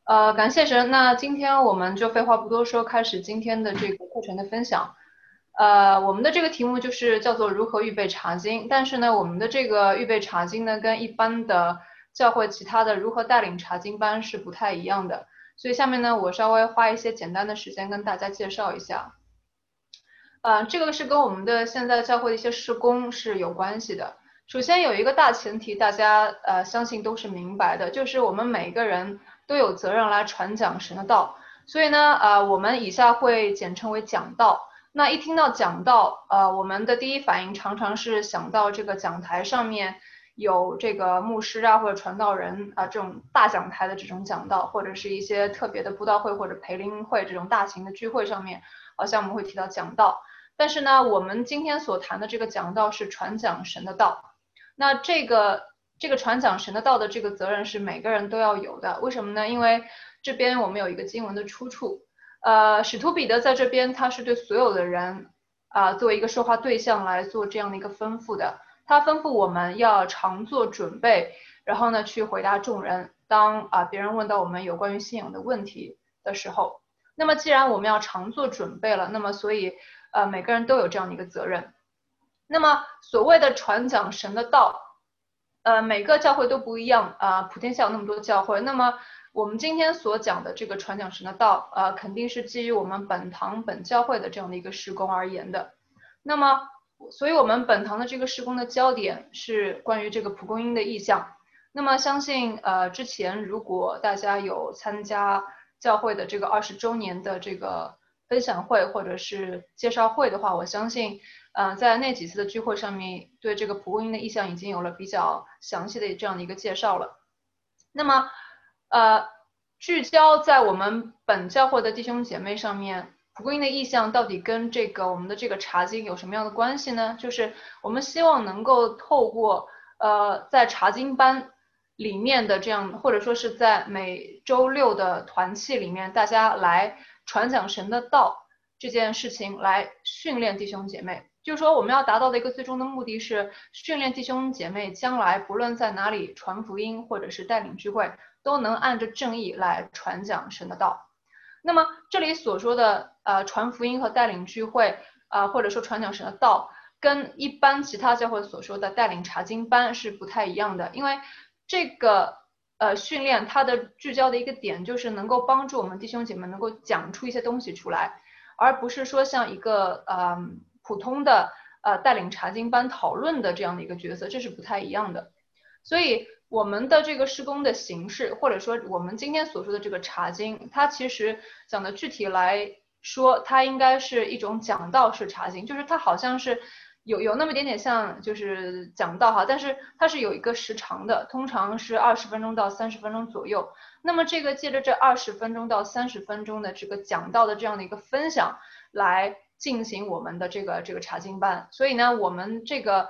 感谢神。那今天我们就废话不多说，开始今天的这个课程的分享。我们的这个题目就是叫做如何预备查经，但是呢，我们的这个预备查经呢，跟一般的教会其他的如何带领查经班是不太一样的。所以下面呢，我稍微花一些简单的时间跟大家介绍一下。这个是跟我们的现在教会的一些施工是有关系的。首先有一个大前提，大家相信都是明白的，就是我们每个人都有责任来传讲神的道。所以呢，我们以下会简称为讲道。那一听到讲道，我们的第一反应常常是想到这个讲台上面有这个牧师啊或者传道人啊这种大讲台的这种讲道，或者是一些特别的布道会或者培灵会这种大型的聚会上面，好像我们会提到讲道。但是呢，我们今天所谈的这个讲道是传讲神的道。那这个传讲神的道的这个责任是每个人都要有的。为什么呢？因为这边我们有一个经文的出处。使徒彼得在这边他是对所有的人作为一个说话对象来做这样的一个吩咐的。他吩咐我们要常做准备，然后呢去回答众人。当别人问到我们有关于信仰的问题的时候，那么既然我们要常做准备了，那么所以每个人都有这样的一个责任。那么所谓的传讲神的道，每个教会都不一样普天下有那么多教会，那么我们今天所讲的这个传讲神的道，肯定是基于我们本堂本教会的这样的一个施工而言的。那么，所以我们本堂的这个施工的焦点是关于这个蒲公英的意象。那么相信之前如果大家有参加教会的这个20周年的这个分享会或者是介绍会的话，我相信在那几次的聚会上面，对这个蒲公英的意象已经有了比较详细的这样的一个介绍了。那么，呃，聚焦在我们本教会的弟兄姐妹上面，蒲公英的意象到底跟这个我们的这个查经有什么样的关系呢？就是我们希望能够透过在查经班里面的这样，或者说是在每周六的团契里面，大家来传讲神的道这件事情，来训练弟兄姐妹。就是说，我们要达到的一个最终的目的是训练弟兄姐妹，将来不论在哪里传福音或者是带领聚会，都能按着正义来传讲神的道。那么这里所说的传福音和带领聚会或者说传讲神的道，跟一般其他教会所说的带领查经班是不太一样的，因为这个训练它的聚焦的一个点就是能够帮助我们弟兄姐妹能够讲出一些东西出来，而不是说像一个普通的带领查经班讨论的这样的一个角色，这是不太一样的。所以我们的这个施工的形式，或者说我们今天所说的这个查经，它其实讲的具体来说，它应该是一种讲道式查经，就是它好像是有那么一点点像就是讲道哈，但是它是有一个时长的，通常是20分钟到30分钟左右。那么这个借着这20分钟到30分钟的这个讲道的这样的一个分享，来进行我们的这个查经班。所以呢，我们这个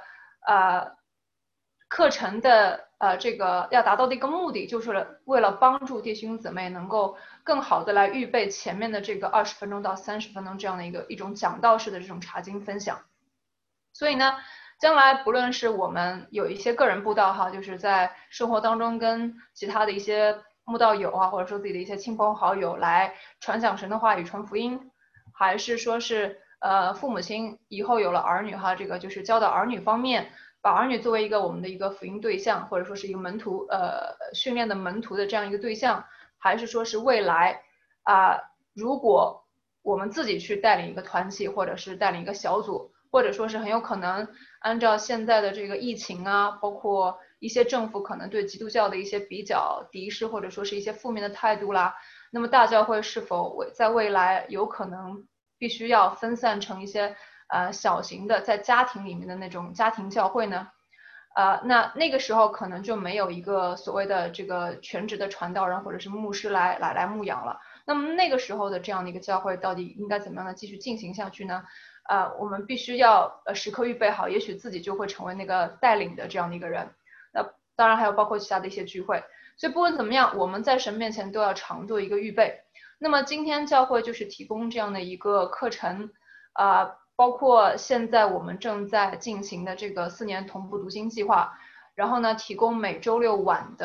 课程的这个要达到的一个目的，就是为了帮助弟兄姊妹能够更好的来预备前面的这个20分钟到30分钟这样的一种讲道式的这种查经分享。所以呢，将来不论是我们有一些个人布道哈，就是在生活当中跟其他的一些慕道友啊，或者说自己的一些亲朋好友来传讲神的话语、传福音，还是说是父母亲以后有了儿女哈，这个就是教导儿女方面，把儿女作为一个我们的一个福音对象，或者说是一个门徒训练的门徒的这样一个对象，还是说是未来如果我们自己去带领一个团体，或者是带领一个小组，或者说是很有可能按照现在的这个疫情啊，包括一些政府可能对基督教的一些比较敌视或者说是一些负面的态度啦，那么大教会是否在未来有可能必须要分散成一些小型的在家庭里面的那种家庭教会呢？那个时候可能就没有一个所谓的这个全职的传道人或者是牧师来牧养了。那么那个时候的这样的一个教会到底应该怎么样的继续进行下去呢？我们必须要时刻预备好，也许自己就会成为那个带领的这样的一个人。那当然还有包括其他的一些聚会。所以不论怎么样，我们在神面前都要常做一个预备。那么今天教会就是提供这样的一个课程，包括现在我们正在进行的这个4年同步读经计划，然后呢，提供每周六晚的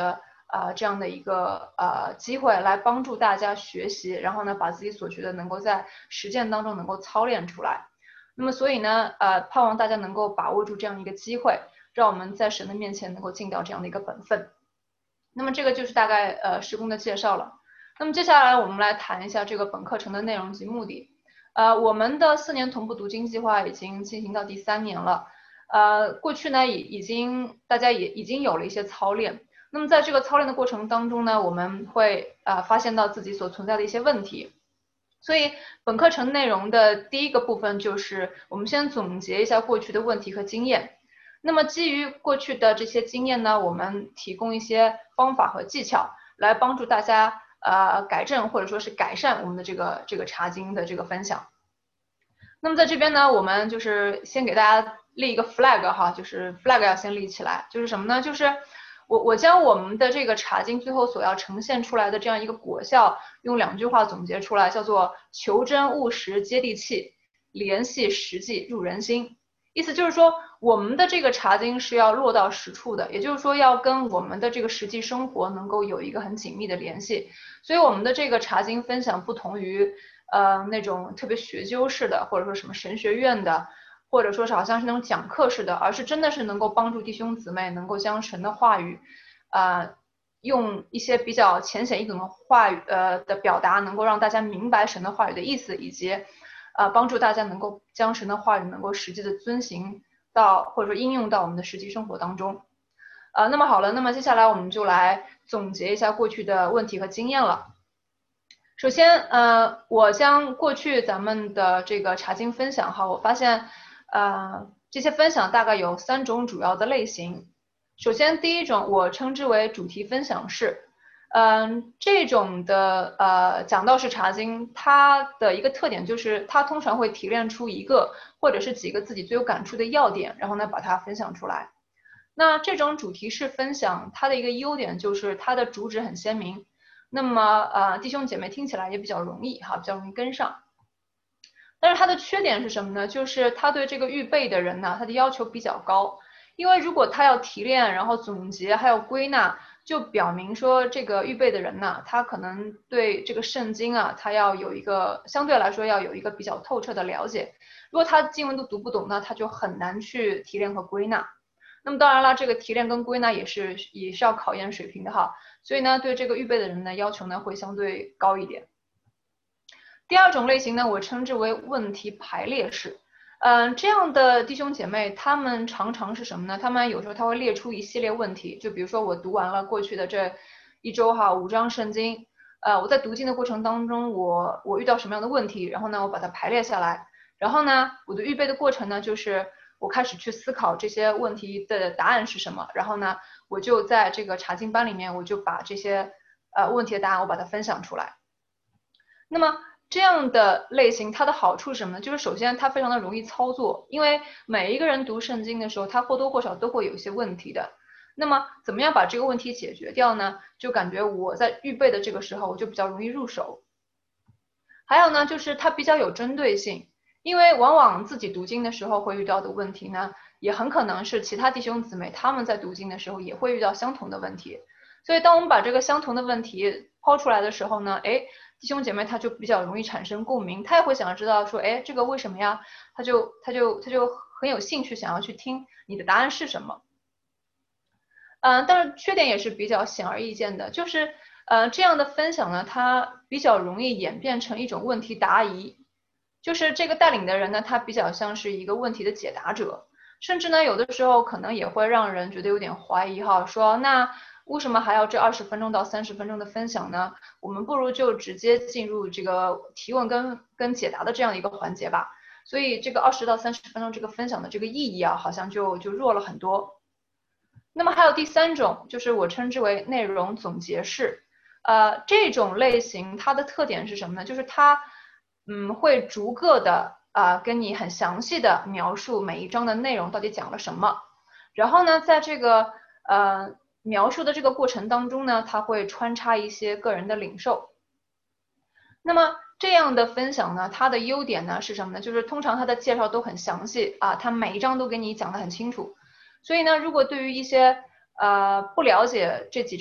这样的一个机会来帮助大家学习，然后呢把自己所学的能够在实践当中能够操练出来。那么所以呢盼望大家能够把握住这样一个机会，让我们在神的面前能够尽到这样的一个本分。那么这个就是大概施工的介绍了。那么接下来我们来谈一下这个本课程的内容及目的。我们的4年同步读经计划已经进行到第3年了。过去呢大家也已经有了一些操练。那么在这个操练的过程当中呢，我们会发现到自己所存在的一些问题。所以本课程内容的第一个部分就是我们先总结一下过去的问题和经验。那么基于过去的这些经验呢，我们提供一些方法和技巧来帮助大家改正或者说是改善我们的这个查经的这个分享。那么在这边呢，我们就是先给大家立一个 flag 哈，就是 flag 要先立起来，就是什么呢？就是我将我们的这个查经最后所要呈现出来的这样一个果效，用2句话总结出来，叫做求真务实接地气，联系实际入人心。意思就是说，我们的这个查经是要落到实处的，也就是说要跟我们的这个实际生活能够有一个很紧密的联系。所以我们的这个查经分享不同于那种特别学究式的，或者说什么神学院的，或者说是好像是那种讲课式的，而是真的是能够帮助弟兄姊妹能够将神的话语用一些比较浅显易懂的话语的表达，能够让大家明白神的话语的意思，以及帮助大家能够将神的话语能够实际的遵行到，或者说应用到我们的实际生活当中。那么好了，那么接下来我们就来总结一下过去的问题和经验了。首先我将过去咱们的这个查经分享哈，我发现这些分享大概有3种主要的类型。首先第一种我称之为主题分享式。这种的讲道式查经，它的一个特点就是它通常会提炼出一个或者是几个自己最有感触的要点，然后呢把它分享出来。那这种主题式分享，它的一个优点就是它的主旨很鲜明，那么弟兄姐妹听起来也比较容易哈，比较容易跟上。但是它的缺点是什么呢？就是它对这个预备的人呢，他的要求比较高，因为如果他要提炼，然后总结，还有归纳，就表明说这个预备的人呢，他可能对这个圣经啊，他要有一个相对来说要有一个比较透彻的了解。如果他经文都读不懂，那他就很难去提炼和归纳。那么当然了，这个提炼跟归纳也是要考验水平的哈，所以呢，对这个预备的人呢要求呢会相对高一点。第二种类型呢，我称之为问题排列式。这样的弟兄姐妹，他们常常是什么呢？他们有时候他会列出一系列问题，就比如说我读完了过去的这1周哈，5章圣经，我在读经的过程当中，我遇到什么样的问题，然后呢，我把它排列下来，然后呢，我的预备的过程呢，就是我开始去思考这些问题的答案是什么，然后呢，我就在这个查经班里面，我就把这些问题的答案我把它分享出来。那么这样的类型它的好处是什么呢？就是首先它非常的容易操作，因为每一个人读圣经的时候，他或多或少都会有一些问题的。那么怎么样把这个问题解决掉呢？就感觉我在预备的这个时候，我就比较容易入手。还有呢，就是它比较有针对性，因为往往自己读经的时候会遇到的问题呢，也很可能是其他弟兄姊妹他们在读经的时候也会遇到相同的问题。所以当我们把这个相同的问题抛出来的时候呢，弟兄姐妹他就比较容易产生共鸣，他也会想要知道说，这个为什么呀？他就很有兴趣想要去听你的答案是什么。但是缺点也是比较显而易见的，就是这样的分享呢，它比较容易演变成一种问题答疑，就是这个带领的人呢，他比较像是一个问题的解答者，甚至呢有的时候可能也会让人觉得有点怀疑哈，说那为什么还要这20分钟到30分钟的分享呢？我们不如就直接进入这个提问跟解答的这样一个环节吧。所以这个20到30分钟这个分享的这个意义啊，好像就弱了很多。那么还有第3种，就是我称之为内容总结式。这种类型它的特点是什么呢？就是它会逐个的跟你很详细的描述每一章的内容到底讲了什么，然后呢，在这个描述的这个过程当中呢，它会穿插一些个人的领受。那么这样的分享呢，它的优点呢是什么呢？就是通常它的介绍都很详细它每一章都给你讲得很清楚。所以呢，如果对于一些不了解这几章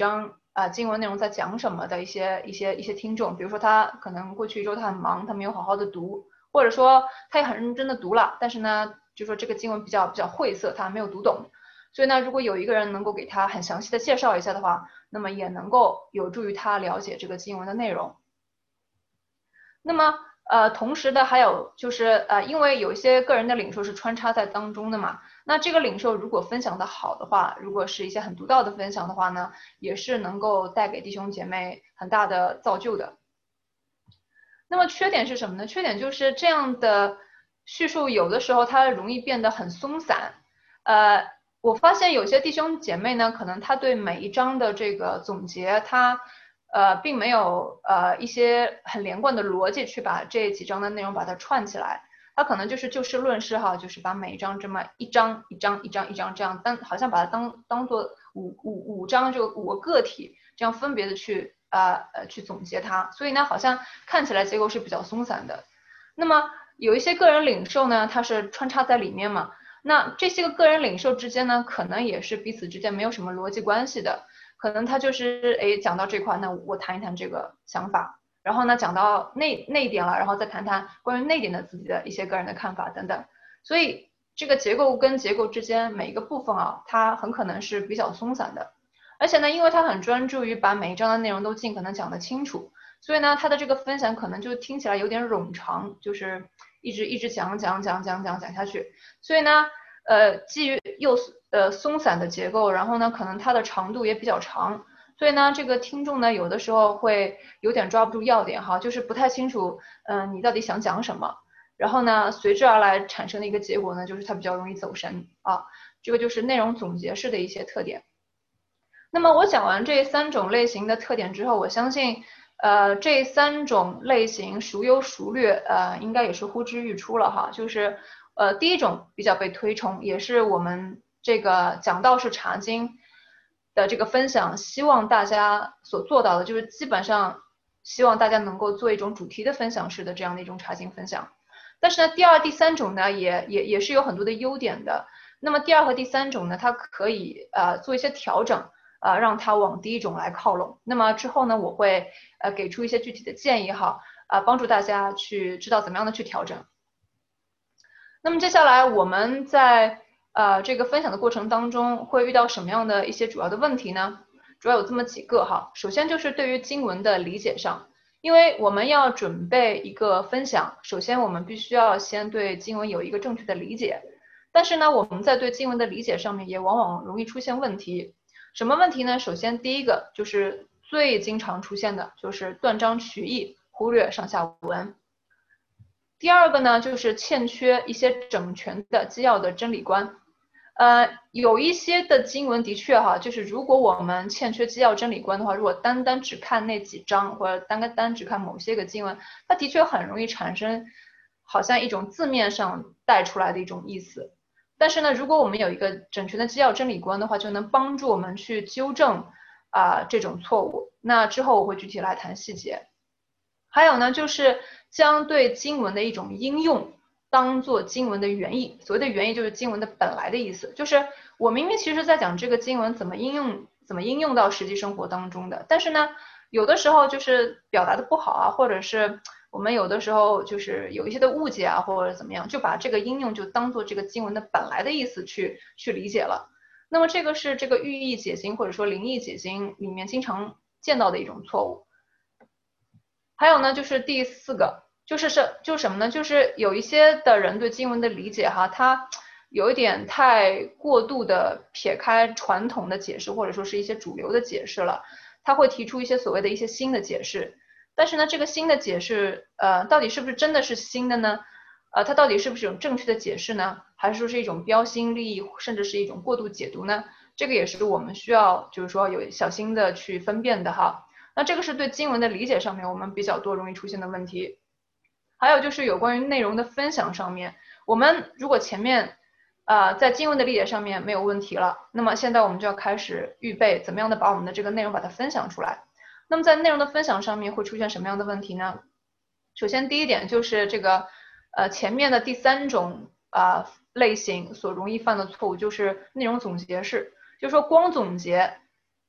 经文内容在讲什么的一些听众，比如说他可能过去一周他很忙，他没有好好的读，或者说他也很认真的读了，但是呢，就说这个经文比较晦涩，他没有读懂。所以呢，如果有一个人能够给他很详细的介绍一下的话，那么也能够有助于他了解这个经文的内容。那么同时的还有就是因为有一些个人的领受是穿插在当中的嘛，那这个领受如果分享的好的话，如果是一些很独到的分享的话呢，也是能够带给弟兄姐妹很大的造就的。那么缺点是什么呢？缺点就是这样的叙述有的时候它容易变得很松散。我发现有些弟兄姐妹呢，可能他对每一章的这个总结，他并没有一些很连贯的逻辑去把这几章的内容把它串起来，他可能就是就事论事哈，就是把每一章这么一章一章一章一章这样好像把它当做五章就五个个体这样分别的去去总结它，所以呢好像看起来结构是比较松散的。那么有一些个人领受呢，它是穿插在里面嘛，那这些个人领受之间呢，可能也是彼此之间没有什么逻辑关系的。可能他就是讲到这块，那我谈一谈这个想法，然后呢讲到那一点了，然后再谈谈关于那一点的自己的一些个人的看法等等。所以这个结构跟结构之间每一个部分啊，它很可能是比较松散的，而且呢，因为他很专注于把每一章的内容都尽可能讲得清楚，所以呢，他的这个分享可能就听起来有点冗长，就是一直讲下去。所以呢，基于又松散的结构，然后呢，可能它的长度也比较长，所以呢，这个听众呢，有的时候会有点抓不住要点哈，就是不太清楚，你到底想讲什么，然后呢，随之而来产生的一个结果呢，就是他比较容易走神啊，这个就是内容总结式的一些特点。那么我讲完这三种类型的特点之后，我相信，这三种类型孰优孰劣，应该也是呼之欲出了哈。就是，第一种比较被推崇，也是我们这个讲道是查经的这个分享，希望大家所做到的，就是基本上希望大家能够做一种主题的分享式的这样的一种查经分享。但是呢，第二、第三种呢，也是有很多的优点的。那么第二和第三种呢，它可以做一些调整。让它往第一种来靠拢。那么之后呢，我会给出一些具体的建议哈，帮助大家去知道怎么样的去调整。那么接下来我们在这个分享的过程当中会遇到什么样的一些主要的问题呢？主要有这么几个哈。首先就是对于经文的理解上，因为我们要准备一个分享，首先我们必须要先对经文有一个正确的理解。但是呢，我们在对经文的理解上面也往往容易出现问题。什么问题呢？首先第一个就是最经常出现的就是断章取义，忽略上下文。第二个呢，就是欠缺一些整全的基要的真理观。有一些的经文的确哈，就是如果我们欠缺基要真理观的话，如果单单只看那几章，或者单只看某些个经文，它的确很容易产生好像一种字面上带出来的一种意思。但是呢，如果我们有一个整全的基要真理观的话，就能帮助我们去纠正这种错误。那之后我会具体来谈细节。还有呢，就是将对经文的一种应用当做经文的原意。所谓的原意就是经文的本来的意思，就是我明明其实在讲这个经文怎么应用到实际生活当中的，但是呢，有的时候就是表达的不好啊，或者是我们有的时候就是有一些的误解啊，或者怎么样，就把这个应用就当做这个经文的本来的意思去理解了。那么这个是这个寓意解经或者说灵意解经里面经常见到的一种错误。还有呢，就是第四个，就是什么呢？就是有一些的人对经文的理解哈，他有一点太过度的撇开传统的解释，或者说是一些主流的解释了，他会提出一些所谓的一些新的解释。但是呢，这个新的解释，到底是不是真的是新的呢？它到底是不是一种正确的解释呢？还是说是一种标新立异，甚至是一种过度解读呢？这个也是我们需要就是说有小心的去分辨的哈。那这个是对经文的理解上面我们比较多容易出现的问题。还有就是有关于内容的分享上面，我们如果前面在经文的理解上面没有问题了，那么现在我们就要开始预备怎么样的把我们的这个内容把它分享出来。那么在内容的分享上面会出现什么样的问题呢？首先第一点就是这个前面的第三种类型所容易犯的错误就是内容总结式，就是说光总结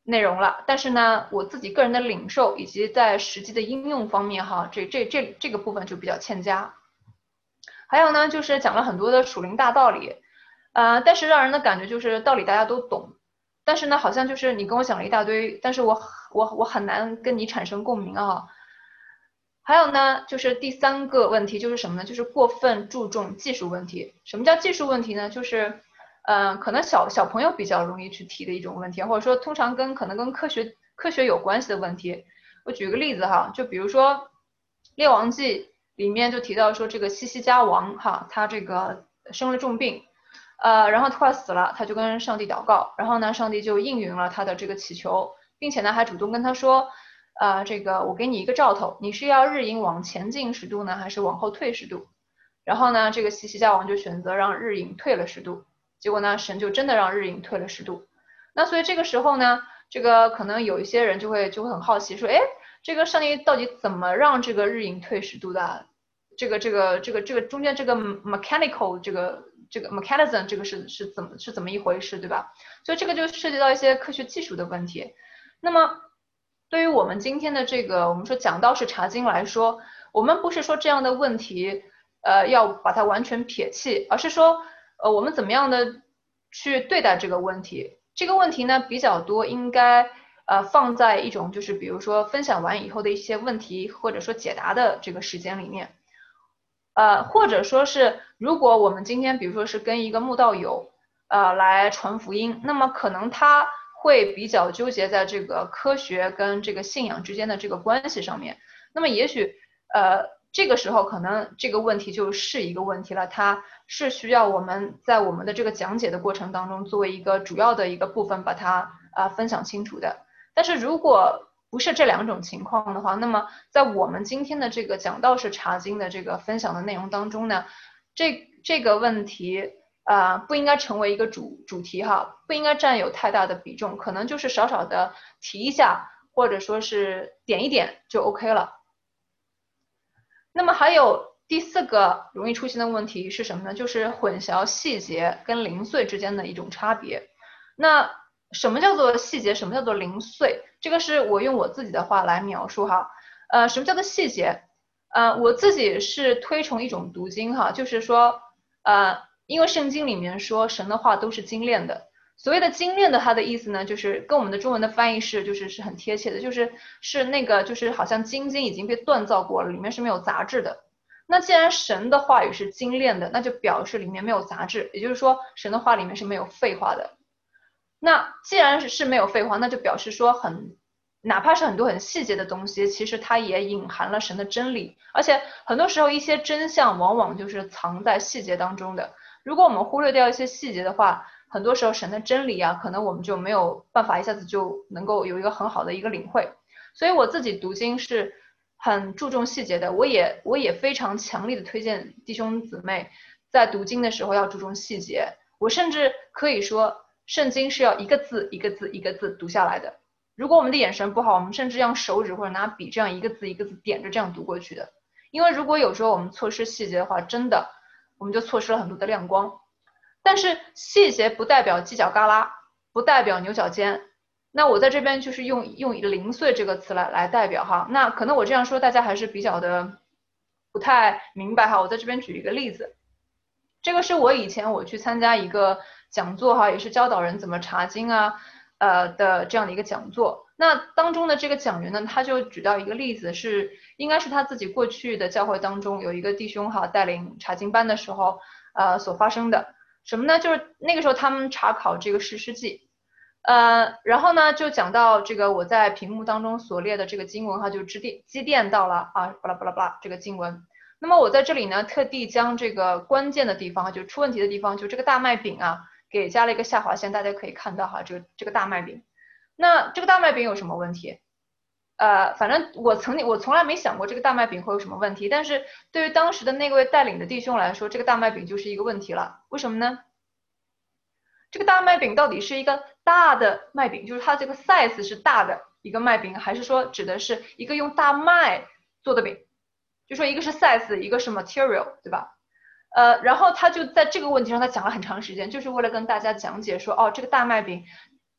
内容了。但是呢，我自己个人的领受以及在实际的应用方面哈，这个部分就比较欠佳。还有呢，就是讲了很多的属灵大道理，但是让人的感觉就是道理大家都懂，但是呢，好像就是你跟我讲了一大堆，但是我很难跟你产生共鸣啊。还有呢，就是第三个问题就是什么呢？就是过分注重技术问题。什么叫技术问题呢？就是，可能小朋友比较容易去提的一种问题，或者说通常可能跟科学有关系的问题。我举个例子哈，就比如说《列王记》里面就提到说这个西西家王哈，他这个生了重病，然后他快死了，他就跟上帝祷告，然后呢，上帝就应允了他的这个祈求，并且呢还主动跟他说。这个我给你一个兆头，你是要日影往前进10度呢，还是往后退10度？然后呢，这个西西家王就选择让日影退了10度，结果呢，神就真的让日影退了10度。那所以这个时候呢，这个可能有一些人就会很好奇说，哎，这个上帝到底怎么让这个日影退10度的？这个中间这个 mechanical 这个 mechanism 这个是怎么一回事，对吧？所以这个就涉及到一些科学技术的问题。那么对于我们今天的这个我们说讲道士查经来说，我们不是说这样的问题，要把它完全撇弃，而是说，我们怎么样的去对待这个问题？这个问题呢比较多，应该放在一种就是比如说分享完以后的一些问题或者说解答的这个时间里面，或者说是如果我们今天比如说是跟一个慕道友来传福音，那么可能他会比较纠结在这个科学跟这个信仰之间的这个关系上面。那么也许这个时候可能这个问题就是一个问题了，它是需要我们在我们的这个讲解的过程当中作为一个主要的一个部分把它分享清楚的。但是如果不是这两种情况的话，那么在我们今天的这个讲道士查经的这个分享的内容当中呢，这个问题不应该成为一个主题哈，不应该占有太大的比重，可能就是少少的提一下，或者说是点一点就 OK 了。那么还有第四个容易出现的问题是什么呢？就是混淆细节跟零碎之间的一种差别。那什么叫做细节？什么叫做零碎？这个是我用我自己的话来描述哈。什么叫做细节？我自己是推崇一种读经哈，就是说，因为圣经里面说神的话都是精炼的。所谓的精炼的，它的意思呢，就是跟我们的中文的翻译是很贴切的，是那个就是好像金已经被锻造过了，里面是没有杂质的。那既然神的话语是精炼的，那就表示里面没有杂质，也就是说神的话里面是没有废话的。那既然是没有废话，那就表示说哪怕是很多很细节的东西，其实它也隐含了神的真理，而且很多时候一些真相往往就是藏在细节当中的。如果我们忽略掉一些细节的话，很多时候神的真理啊，可能我们就没有办法一下子就能够有一个很好的一个领会。所以我自己读经是很注重细节的，我也非常强力的推荐弟兄姊妹在读经的时候要注重细节。我甚至可以说，圣经是要一个字一个字一个字读下来的。如果我们的眼神不好，我们甚至用手指或者拿笔这样一个字一个字点着这样读过去的。因为如果有时候我们错失细节的话，真的我们就错失了很多的亮光。但是细节不代表犄角旮旯，不代表牛角尖。那我在这边就是用零碎这个词来代表哈。那可能我这样说大家还是比较的不太明白哈。我在这边举一个例子，这个是我以前我去参加一个讲座哈，也是教导人怎么查经啊，的这样的一个讲座。那当中的这个讲员呢，他就举到一个例子，应该是他自己过去的教会当中有一个弟兄哈带领查经班的时候，所发生的。什么呢？就是那个时候他们查考这个士师记，然后呢就讲到这个我在屏幕当中所列的这个经文哈，就积淀到了啊，巴拉巴拉巴拉这个经文。那么我在这里呢，特地将这个关键的地方，就出问题的地方，就这个大麦饼啊，给加了一个下划线，大家可以看到哈，这个大麦饼。那这个大麦饼有什么问题？反正我从来没想过这个大麦饼会有什么问题，但是对于当时的那位带领的弟兄来说，这个大麦饼就是一个问题了。为什么呢？这个大麦饼到底是一个大的麦饼，就是它这个 size 是大的一个麦饼，还是说指的是一个用大麦做的饼？就说一个是 size，一个是 material，对吧？然后他就在这个问题上他讲了很长时间，就是为了跟大家讲解说，哦，这个大麦饼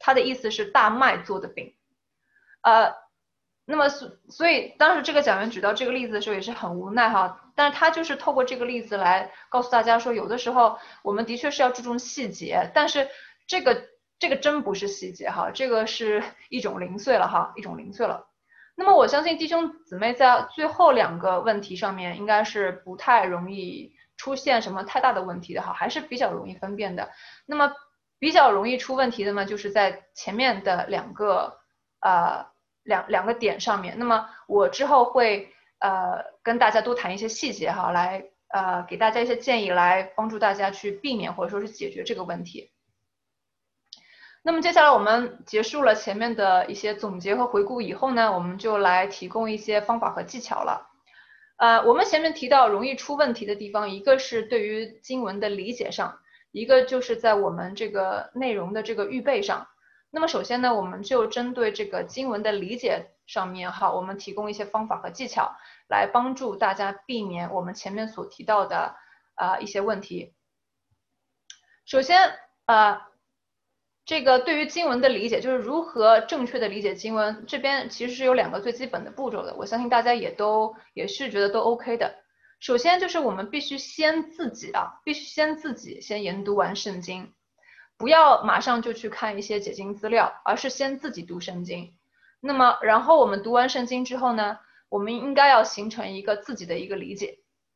它的意思是大麦做的饼。那么所以当时这个讲员举到这个例子的时候也是很无奈哈，但是他就是透过这个例子来告诉大家说，有的时候我们的确是要注重细节，但是这个真不是细节哈，这个是一种零碎了哈，一种零碎了。那么我相信弟兄姊妹在最后2个问题上面应该是不太容易出现什么太大的问题的哈，还是比较容易分辨的。那么比较容易出问题的呢，就是在前面的2个两个点上面。那么我之后会跟大家多谈一些细节哈，来给大家一些建议，来帮助大家去避免或者说是解决这个问题。那么接下来我们结束了前面的一些总结和回顾以后呢，我们就来提供一些方法和技巧了。我们前面提到容易出问题的地方，一个是对于经文的理解上，一个就是在我们这个内容的这个预备上。那么首先呢，我们就针对这个经文的理解上面哈，我们提供一些方法和技巧，来帮助大家避免我们前面所提到的一些问题。首先这个对于经文的理解，就是如何正确的理解经文，这边其实是有2个最基本的步骤的，我相信大家也是觉得都 OK 的。首先就是我们必须先自己先研读完圣经，不要马上就去看一些解经资料，而是先自己读圣经。那么然后我们读完圣经之后呢，我们应该要形成一个自己的理解。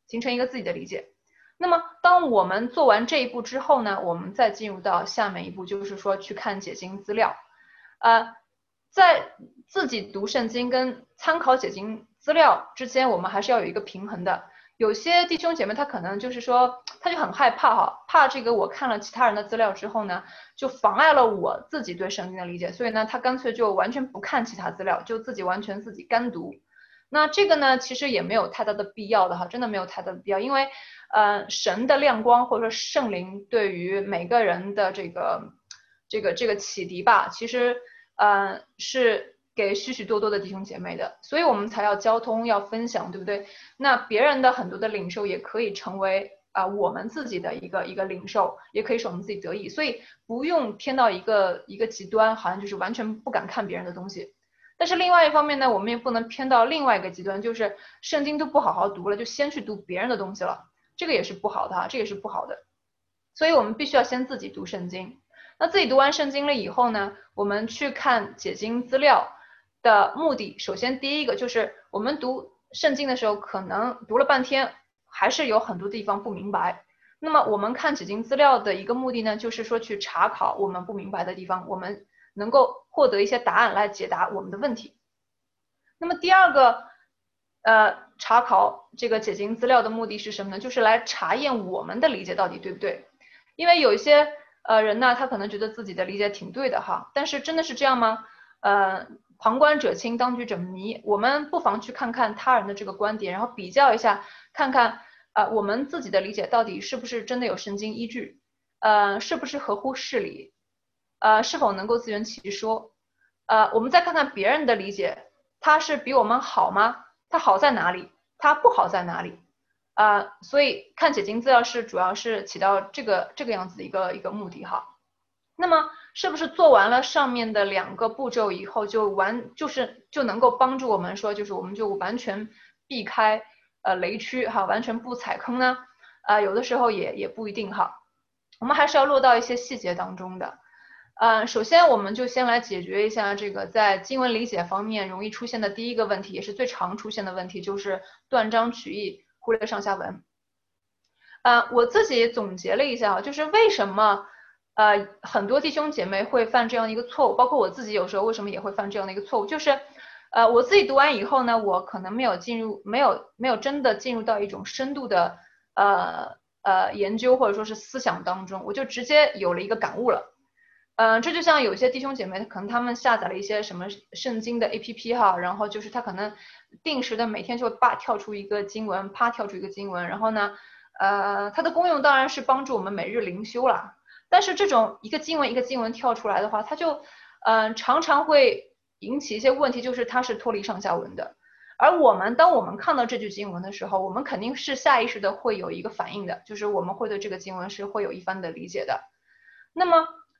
那么当我们做完这一步之后呢，我们再进入到下面一步，就是说去看解经资料。在自己读圣经跟参考解经资料之间，我们还是要有一个平衡的。有些弟兄姐妹他可能就是说，他就很害怕哈，怕这个我看了其他人的资料之后呢，就妨碍了我自己对圣经的理解，所以呢，他干脆就完全不看其他资料，就完全自己干读。那这个呢，其实也没有太大的必要的哈，真的没有太大的必要，因为神的亮光或者说圣灵对于每个人的这个启迪吧，其实是给许许多多的弟兄姐妹的，所以我们才要交通要分享，对不对？那别人的很多的领受也可以成为我们自己的一个领受，也可以使我们自己得益，所以不用偏到一个极端，好像就是完全不敢看别人的东西。但是另外一方面呢，我们也不能偏到另外一个极端，就是圣经都不好好读了，就先去读别人的东西了，这个也是不好的哈，这也是不好的。所以我们必须要先自己读圣经。那自己读完圣经了以后呢，我们去看解经资料的目的，首先第一个就是我们读圣经的时候，可能读了半天，还是有很多地方不明白。那么我们看解经资料的一个目的呢，就是说去查考我们不明白的地方，我们能够获得一些答案来解答我们的问题。那么第二个查考这个解经资料的目的是什么呢？就是来查验我们的理解到底对不对。因为有一些人呢，他可能觉得自己的理解挺对的哈，但是真的是这样吗？旁观者清，当局者迷。我们不妨去看看他人的这个观点，然后比较一下，看看我们自己的理解到底是不是真的有圣经依据，是不是合乎事理，是否能够自圆其说。我们再看看别人的理解，他是比我们好吗？他好在哪里？他不好在哪里？所以看解经资料是主要是起到这个样子的一个目的哈。那么是不是做完了上面的2个步骤以后，就能够帮助我们说，就是我们就完全避开雷区哈，完全不踩坑呢？有的时候也不一定哈，我们还是要落到一些细节当中的。首先我们就先来解决一下这个在经文理解方面容易出现的第一个问题，也是最常出现的问题，就是断章取义，忽略上下文。我自己总结了一下，就是为什么很多弟兄姐妹会犯这样一个错误，包括我自己有时候为什么也会犯这样的一个错误，就是我自己读完以后呢，我可能没有真的进入到一种深度的研究或者说是思想当中，我就直接有了一个感悟了。这就像有些弟兄姐妹，可能他们下载了一些什么圣经的 APP 哈，然后就是他可能定时的每天就跳出一个经文，跳出一个经文，然后呢，它的功用当然是帮助我们每日灵修啦。但是这种一个经文跳出来的话，它就常常会引起一些问题，就是它是脱离上下文的。而当我们看到这句经文的时候，我们肯定是下意识的会有一个反应的，就是我们会对这个经文是会有一番的理解的。那么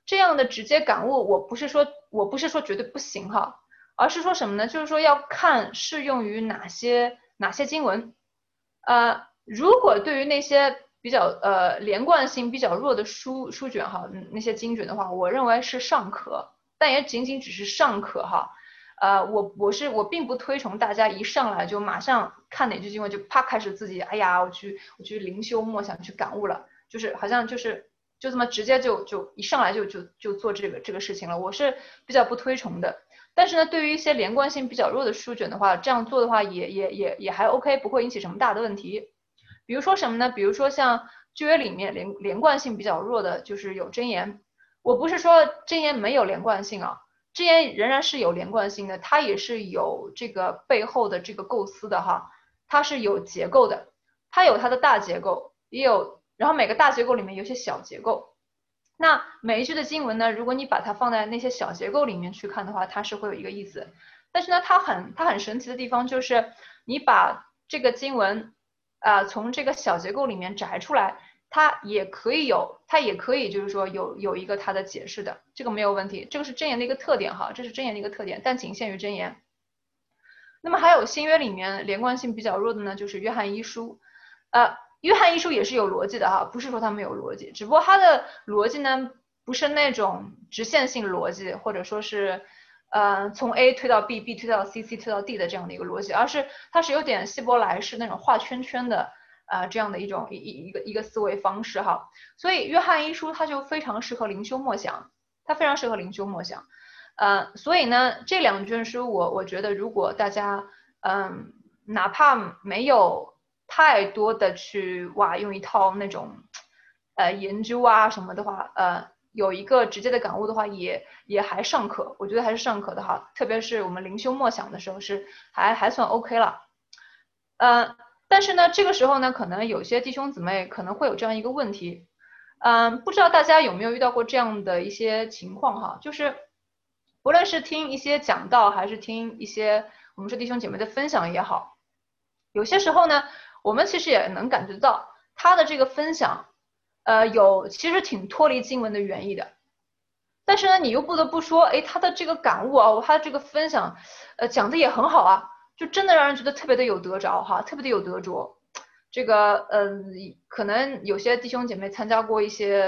这样的直接感悟，我不是说绝对不行哈，而是说什么呢？就是说要看适用于哪些经文。如果对于那些比较连贯性比较弱的书卷哈，那些经卷的话，我认为是尚可，但也仅仅只是尚可哈。我并不推崇大家一上来就马上看哪句经文就啪开始自己哎呀我去灵修默想去感悟了，就是好像就这么直接就一上来就做这个事情了，我是比较不推崇的。但是呢，对于一些连贯性比较弱的书卷的话，这样做的话也还 OK，不会引起什么大的问题。比如说什么呢？比如说像旧约里面连贯性比较弱的，就是有箴言。我不是说箴言没有连贯性啊，箴言仍然是有连贯性的，它也是有这个背后的这个构思的哈，它是有结构的，它有它的大结构，也有，然后每个大结构里面有些小结构。那每一句的经文呢，如果你把它放在那些小结构里面去看的话，它是会有一个意思。但是呢，它很神奇的地方就是，你把这个经文从这个小结构里面摘出来，它也可以就是说有一个它的解释的，这个没有问题，这个是箴言的一个特点哈，这是箴言的一个特点，但仅限于箴言。那么还有新约里面连贯性比较弱的呢，就是约翰一书。约翰一书也是有逻辑的哈，不是说它没有逻辑，只不过它的逻辑呢不是那种直线性逻辑，或者说是从 A 推到 B，B 推到 C，C 推到 D 的这样的一个逻辑，而是它是有点希伯来式那种画圈圈的这样的一个思维方式哈。所以约翰一书它就非常适合灵修默想，它非常适合灵修默想。所以呢，这两卷书我觉得如果大家哪怕没有太多的去用一套那种研究啊什么的话，有一个直接的感悟的话也还尚可，我觉得还是尚可的哈，特别是我们灵修默想的时候是还算 OK 了。但是呢，这个时候呢，可能有些弟兄姊妹可能会有这样一个问题，不知道大家有没有遇到过这样的一些情况哈，就是不论是听一些讲道，还是听一些我们说弟兄姐妹的分享也好，有些时候呢，我们其实也能感觉到他的这个分享，其实挺脱离经文的原意的。但是呢，你又不得不说，哎，他的这个感悟啊，他这个分享，讲的也很好啊，就真的让人觉得特别的有得着哈，特别的有得着。这个，可能有些弟兄姐妹参加过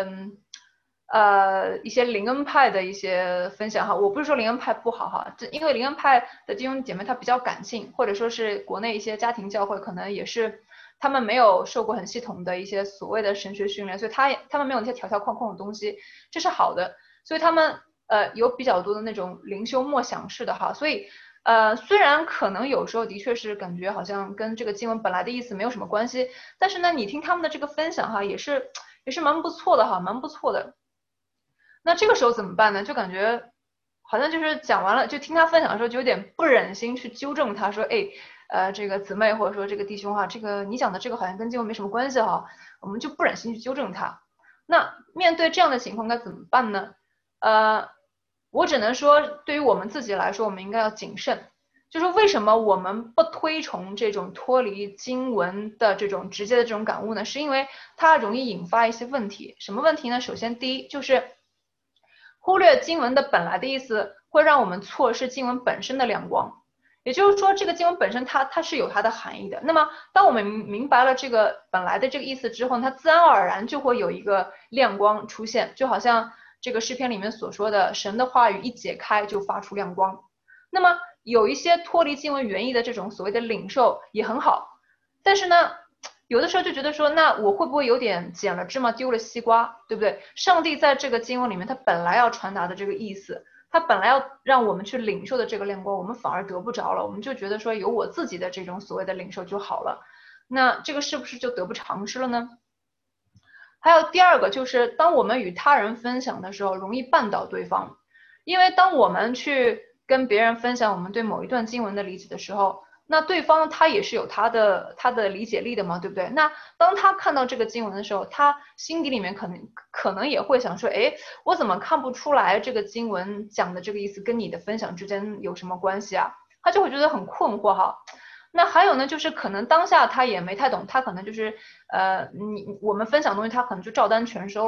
一些灵恩派的一些分享哈，我不是说灵恩派不好哈，因为灵恩派的弟兄姐妹他比较感性，或者说是国内一些家庭教会可能也是他们没有受过很系统的一些所谓的神学训练，所以他们没有那些条条框框的东西，这是好的。所以他们有比较多的那种灵修默想式的哈，所以虽然可能有时候的确是感觉好像跟这个经文本来的意思没有什么关系，但是呢，你听他们的这个分享哈，也是蛮不错的哈，蛮不错的。那这个时候怎么办呢？就感觉好像就是讲完了，就听他分享的时候就有点不忍心去纠正他说，哎，这个姊妹或者说这个弟兄哈，这个你讲的这个好像跟经文没什么关系哈，我们就不忍心去纠正他。那面对这样的情况该怎么办呢？我只能说，对于我们自己来说，我们应该要谨慎。就是为什么我们不推崇这种脱离经文的这种直接的这种感悟呢？是因为它容易引发一些问题。什么问题呢？首先，第一就是忽略经文的本来的意思，会让我们错失经文本身的亮光。也就是说，这个经文本身它是有它的含义的。那么，当我们明白了这个本来的这个意思之后，它自然而然就会有一个亮光出现，就好像这个诗篇里面所说的，神的话语一解开就发出亮光。那么有一些脱离经文原意的这种所谓的领受也很好，但是呢，有的时候就觉得说，那我会不会有点捡了芝麻丢了西瓜，对不对？上帝在这个经文里面，他本来要传达的这个意思，他本来要让我们去领受的这个亮光，我们反而得不着了，我们就觉得说有我自己的这种所谓的领受就好了，那这个是不是就得不偿失了呢？还有第二个就是，当我们与他人分享的时候，容易绊倒对方，因为当我们去跟别人分享我们对某一段经文的理解的时候，那对方他也是有他的理解力的嘛，对不对？那当他看到这个经文的时候，他心底里面可能也会想说，哎，我怎么看不出来这个经文讲的这个意思跟你的分享之间有什么关系啊？他就会觉得很困惑哈。那还有呢，就是可能当下他也没太懂，他可能就是我们分享东西他可能就照单全收了。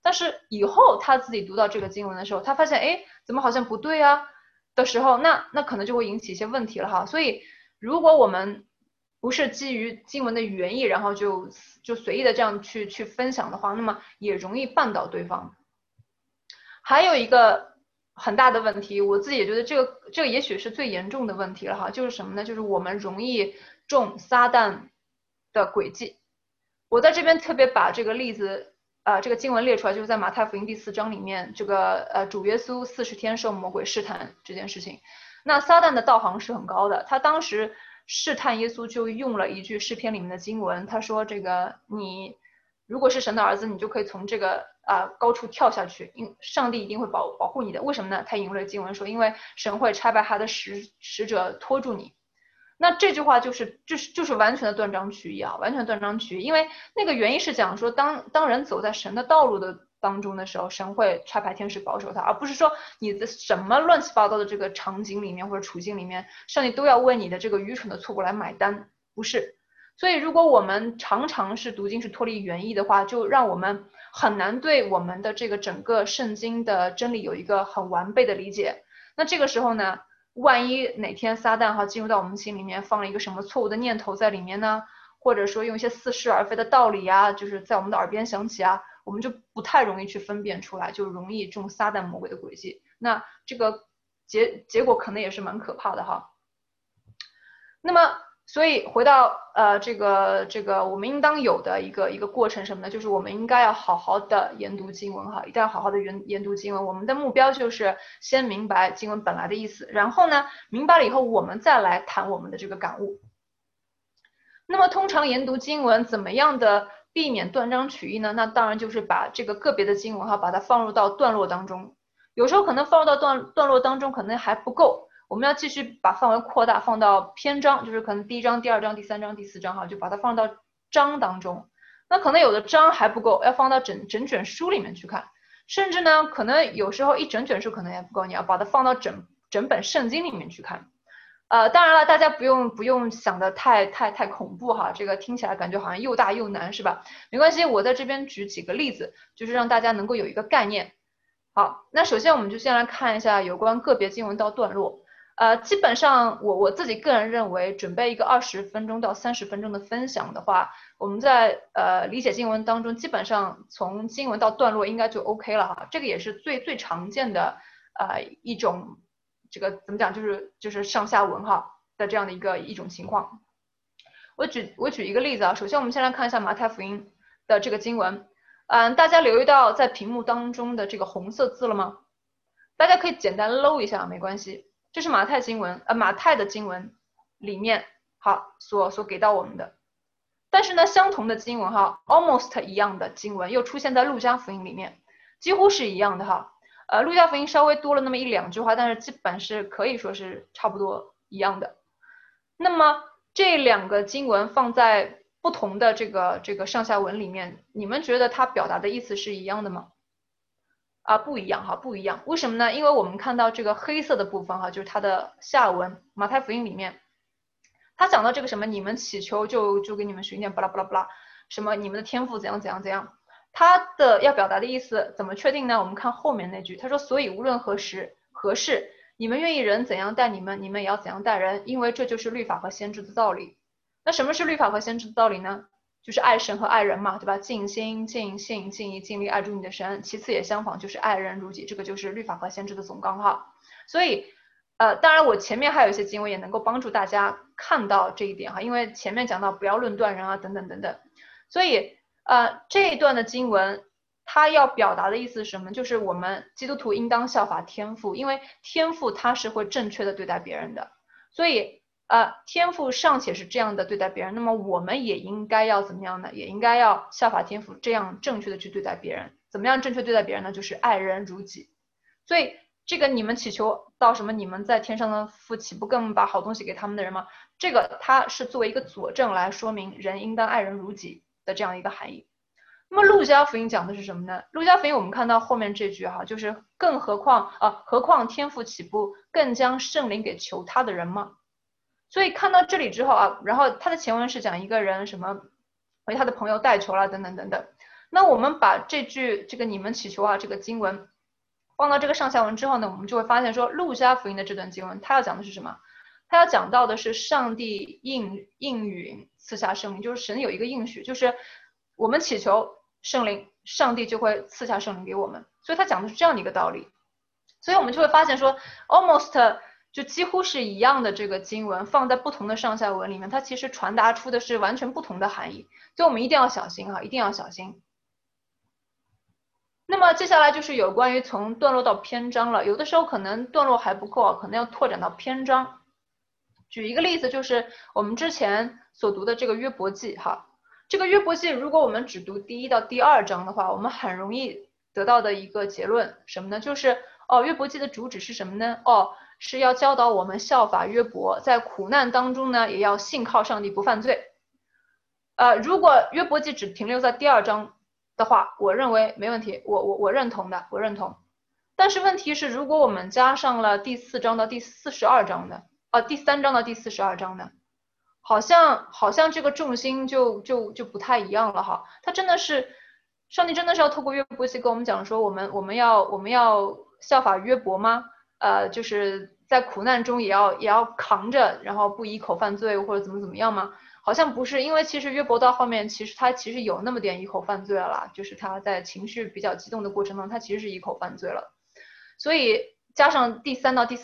但是以后他自己读到这个经文的时候，他发现哎，怎么好像不对啊的时候，那可能就会引起一些问题了哈。所以如果我们不是基于经文的原意，然后就随意的这样去分享的话，那么也容易绊倒对方。还有一个很大的问题，我自己也觉得这个也许是最严重的问题了哈，就是什么呢？就是我们容易中撒旦的诡计。我在这边特别把这个例子，这个经文列出来，就是在马太福音第4章里面，这个主耶稣40天受魔鬼试探这件事情。那撒旦的道行是很高的，他当时试探耶稣就用了一句诗篇里面的经文，他说这个你如果是神的儿子，你就可以从这个高处跳下去，上帝一定会保护你的。为什么呢？他引用了经文说，因为神会差派他的使者拖住你。那这句话就是完全的断章取义啊，完全断章取义。因为那个原因是讲说，当人走在神的道路的当中的时候，神会差派天使保守他，而不是说你的什么乱七八糟的这个场景里面或者处境里面，上帝都要为你的这个愚蠢的错误来买单，不是。所以如果我们常常是读经是脱离原意的话，就让我们很难对我们的这个整个圣经的真理有一个很完备的理解。那这个时候呢，万一哪天撒旦进入到我们心里面，放了一个什么错误的念头在里面呢？或者说用一些似是而非的道理啊，就是在我们的耳边响起啊，我们就不太容易去分辨出来，就容易中撒旦魔鬼的诡计。那这个结果可能也是蛮可怕的哈。那么所以回到这个我们应当有的一个过程什么呢？就是我们应该要好好的研读经文哈，一定要好好的研读经文。我们的目标就是先明白经文本来的意思，然后呢，明白了以后我们再来谈我们的这个感悟。那么通常研读经文怎么样的避免断章取义呢？那当然就是把这个个别的经文把它放入到段落当中。有时候可能放入到段落当中可能还不够。我们要继续把范围扩大，放到篇章，就是可能第1章、第2章、第3章、第4章就把它放到章当中。那可能有的章还不够，要放到整卷书里面去看，甚至呢，可能有时候一整卷书可能也不够，你要把它放到整本圣经里面去看。当然了，大家不用想的太恐怖哈，这个听起来感觉好像又大又难是吧？没关系，我在这边举几个例子，就是让大家能够有一个概念。好，那首先我们就先来看一下有关个别经文到段落。基本上我自己个人认为，准备一个20分钟到30分钟的分享的话，我们在理解经文当中，基本上从经文到段落应该就 OK 了哈。这个也是最常见的一种这个怎么讲，就是上下文的这样的一种情况。我举一个例子啊，首先我们先来看一下马太福音的这个经文。大家留意到在屏幕当中的这个红色字了吗？大家可以简单搂一下，没关系。这是马太的经文里面所给到我们的。但是呢，相同的经文almost 一样的经文又出现在路加福音里面，几乎是一样的路加福音稍微多了那么1-2句话，但是基本是可以说是差不多一样的。那么这2个经文放在不同的这个上下文里面，你们觉得它表达的意思是一样的吗？不一样不一样。为什么呢？因为我们看到这个黑色的部分就是它的下文，马太福音里面，他讲到这个什么，你们祈求就给你们许愿，巴拉巴拉巴拉，什么你们的天赋怎样怎样怎样。他的要表达的意思怎么确定呢？我们看后面那句，他说：所以无论何时何事，你们愿意人怎样待你们，你们也要怎样待人，因为这就是律法和先知的道理。那什么是律法和先知的道理呢？就是爱神和爱人嘛，对吧？尽心、尽性、尽意、尽力爱主你的神。其次也相仿，就是爱人如己，这个就是律法和先知的总纲所以，当然我前面还有一些经文也能够帮助大家看到这一点因为前面讲到不要论断人等等等等。所以，这一段的经文，它要表达的意思是什么？就是我们基督徒应当效法天父，因为天父他是会正确的对待别人的。所以，天父尚且是这样的对待别人，那么我们也应该要怎么样呢？也应该要效法天父，这样正确的去对待别人。怎么样正确对待别人呢？就是爱人如己。所以这个你们祈求到什么，你们在天上的父岂不更把好东西给他们的人吗？这个它是作为一个佐证来说明人应当爱人如己的这样一个含义。那么路加福音讲的是什么呢？路加福音我们看到后面这句就是更何况天父岂不更将圣灵给求他的人吗？所以看到这里之后然后他的前文是讲一个人什么为他的朋友代求了等等等等。 那我们把这个你们祈求啊这个经文放到这个上下文之后呢，我们就会发现说，路加福音的这段经文，它要讲的是什么？它要讲到的是上帝应允赐下圣灵，就是神有一个应许，就是我们祈求圣灵，上帝就会赐下圣灵给我们。所以他讲的是这样的一个道理。所以我们就会发现说 ，almost 就几乎是一样的这个经文放在不同的上下文里面，它其实传达出的是完全不同的含义。所以我们一定要小心哈，一定要小心。那么接下来就是有关于从段落到篇章了，有的时候可能段落还不够，可能要拓展到篇章。举一个例子，就是我们之前所读的这个约伯记哈，这个约伯记如果我们只读第1到第2章的话，我们很容易得到的一个结论什么呢？就是约伯记的主旨是什么呢？是要教导我们效法约伯，在苦难当中呢，也要信靠上帝不犯罪。如果约伯记只停留在第2章的话，我认为没问题，我认同的，我认同。但是问题是，如果我们加上了第4章到第42章的，第3章到第42章的，好像这个重心就不太一样了哈。他真的是，上帝真的是要透过约伯记跟我们讲说，我们要效法约伯吗？就是在苦难中也要扛着，然后不一口犯罪或者怎么样吗？好像不是，因为其实约伯到后面其实有那么点一口犯罪了啦，就是他在情绪比较激动的过程中，他其实是一口犯罪了。所以加上第3到第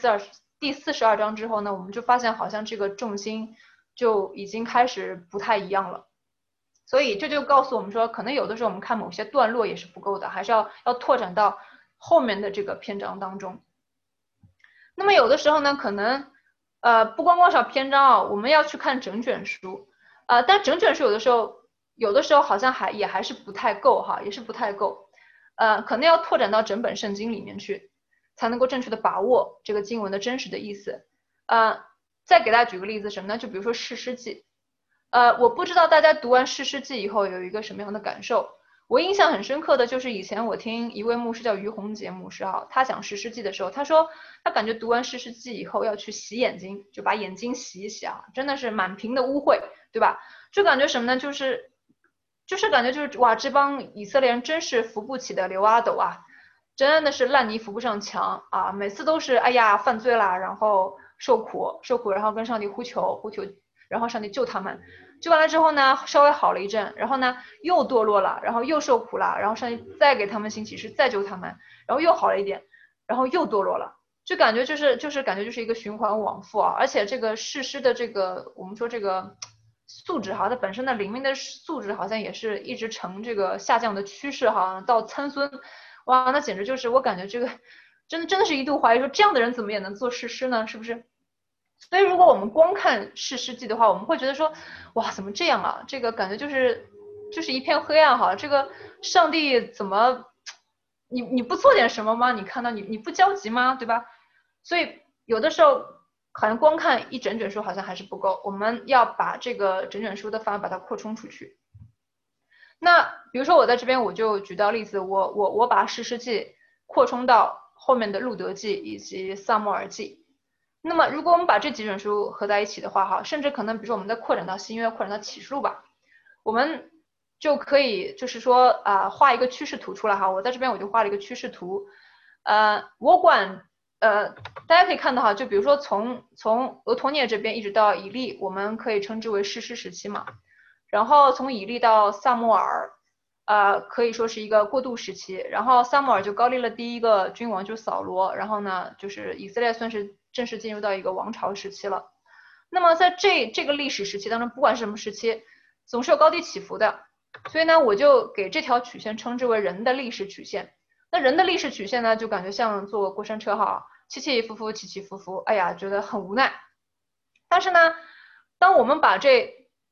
42章之后呢，我们就发现好像这个重心就已经开始不太一样了。所以这就告诉我们说，可能有的时候我们看某些段落也是不够的，还是要拓展到后面的这个篇章当中。那么有的时候呢，可能不光是篇章啊，我们要去看整卷书，但整卷书有的时候好像也还是不太够哈，也是不太够，可能要拓展到整本圣经里面去，才能够正确的把握这个经文的真实的意思。再给大家举个例子什么呢？就比如说士师记，我不知道大家读完士师记以后有一个什么样的感受。我印象很深刻的就是以前我听一位牧师叫于洪杰牧师哈，他讲士师记的时候，他说他感觉读完士师记以后要去洗眼睛，就把眼睛洗一洗啊，真的是满屏的污秽，对吧？就感觉什么呢？就是感觉就是哇，这帮以色列人真是扶不起的刘阿斗啊，真的是烂泥扶不上墙啊，每次都是哎呀犯罪啦，然后受苦，然后跟上帝呼求，然后上帝救他们。救完了之后呢，稍微好了一阵，然后呢又堕落了，然后又受苦了，然后上帝再给他们新启示，再救他们，然后又好了一点，然后又堕落了，就感觉就是感觉就是一个循环往复啊。而且这个士师的这个我们说这个素质哈，它本身的灵命的素质好像也是一直呈这个下降的趋势哈，到参孙，哇，那简直就是我感觉这个真的是一度怀疑说这样的人怎么也能做士师呢？是不是？所以如果我们光看士师记的话，我们会觉得说，哇，怎么这样啊？这个感觉就是一片黑暗哈。这个上帝怎么，你不做点什么吗？你看到你不焦急吗？对吧？所以有的时候好像光看一整卷书好像还是不够，我们要把这个整卷书的范围把它扩充出去。那比如说我在这边我就举到例子，我把士师记扩充到后面的路德记以及撒母耳记。那么如果我们把这几本书合在一起的话哈，甚至可能比如说我们再扩展到新约，扩展到启示录吧，我们就可以就是说画一个趋势图出来哈。我在这边我就画了一个趋势图，我管大家可以看到哈，就比如说从俄托涅这边一直到以利，我们可以称之为士师时期嘛。然后从以利到撒母耳，可以说是一个过渡时期。然后撒母耳就高立了第一个君王，就是扫罗。然后呢，就是以色列算是正式进入到一个王朝时期了。那么在这个历史时期当中，不管是什么时期，总是有高低起伏的。所以呢，我就给这条曲线称之为人的历史曲线。那人的历史曲线呢，就感觉像坐过山车哈，起起伏伏，起起伏伏，哎呀，觉得很无奈。但是呢，当我们把这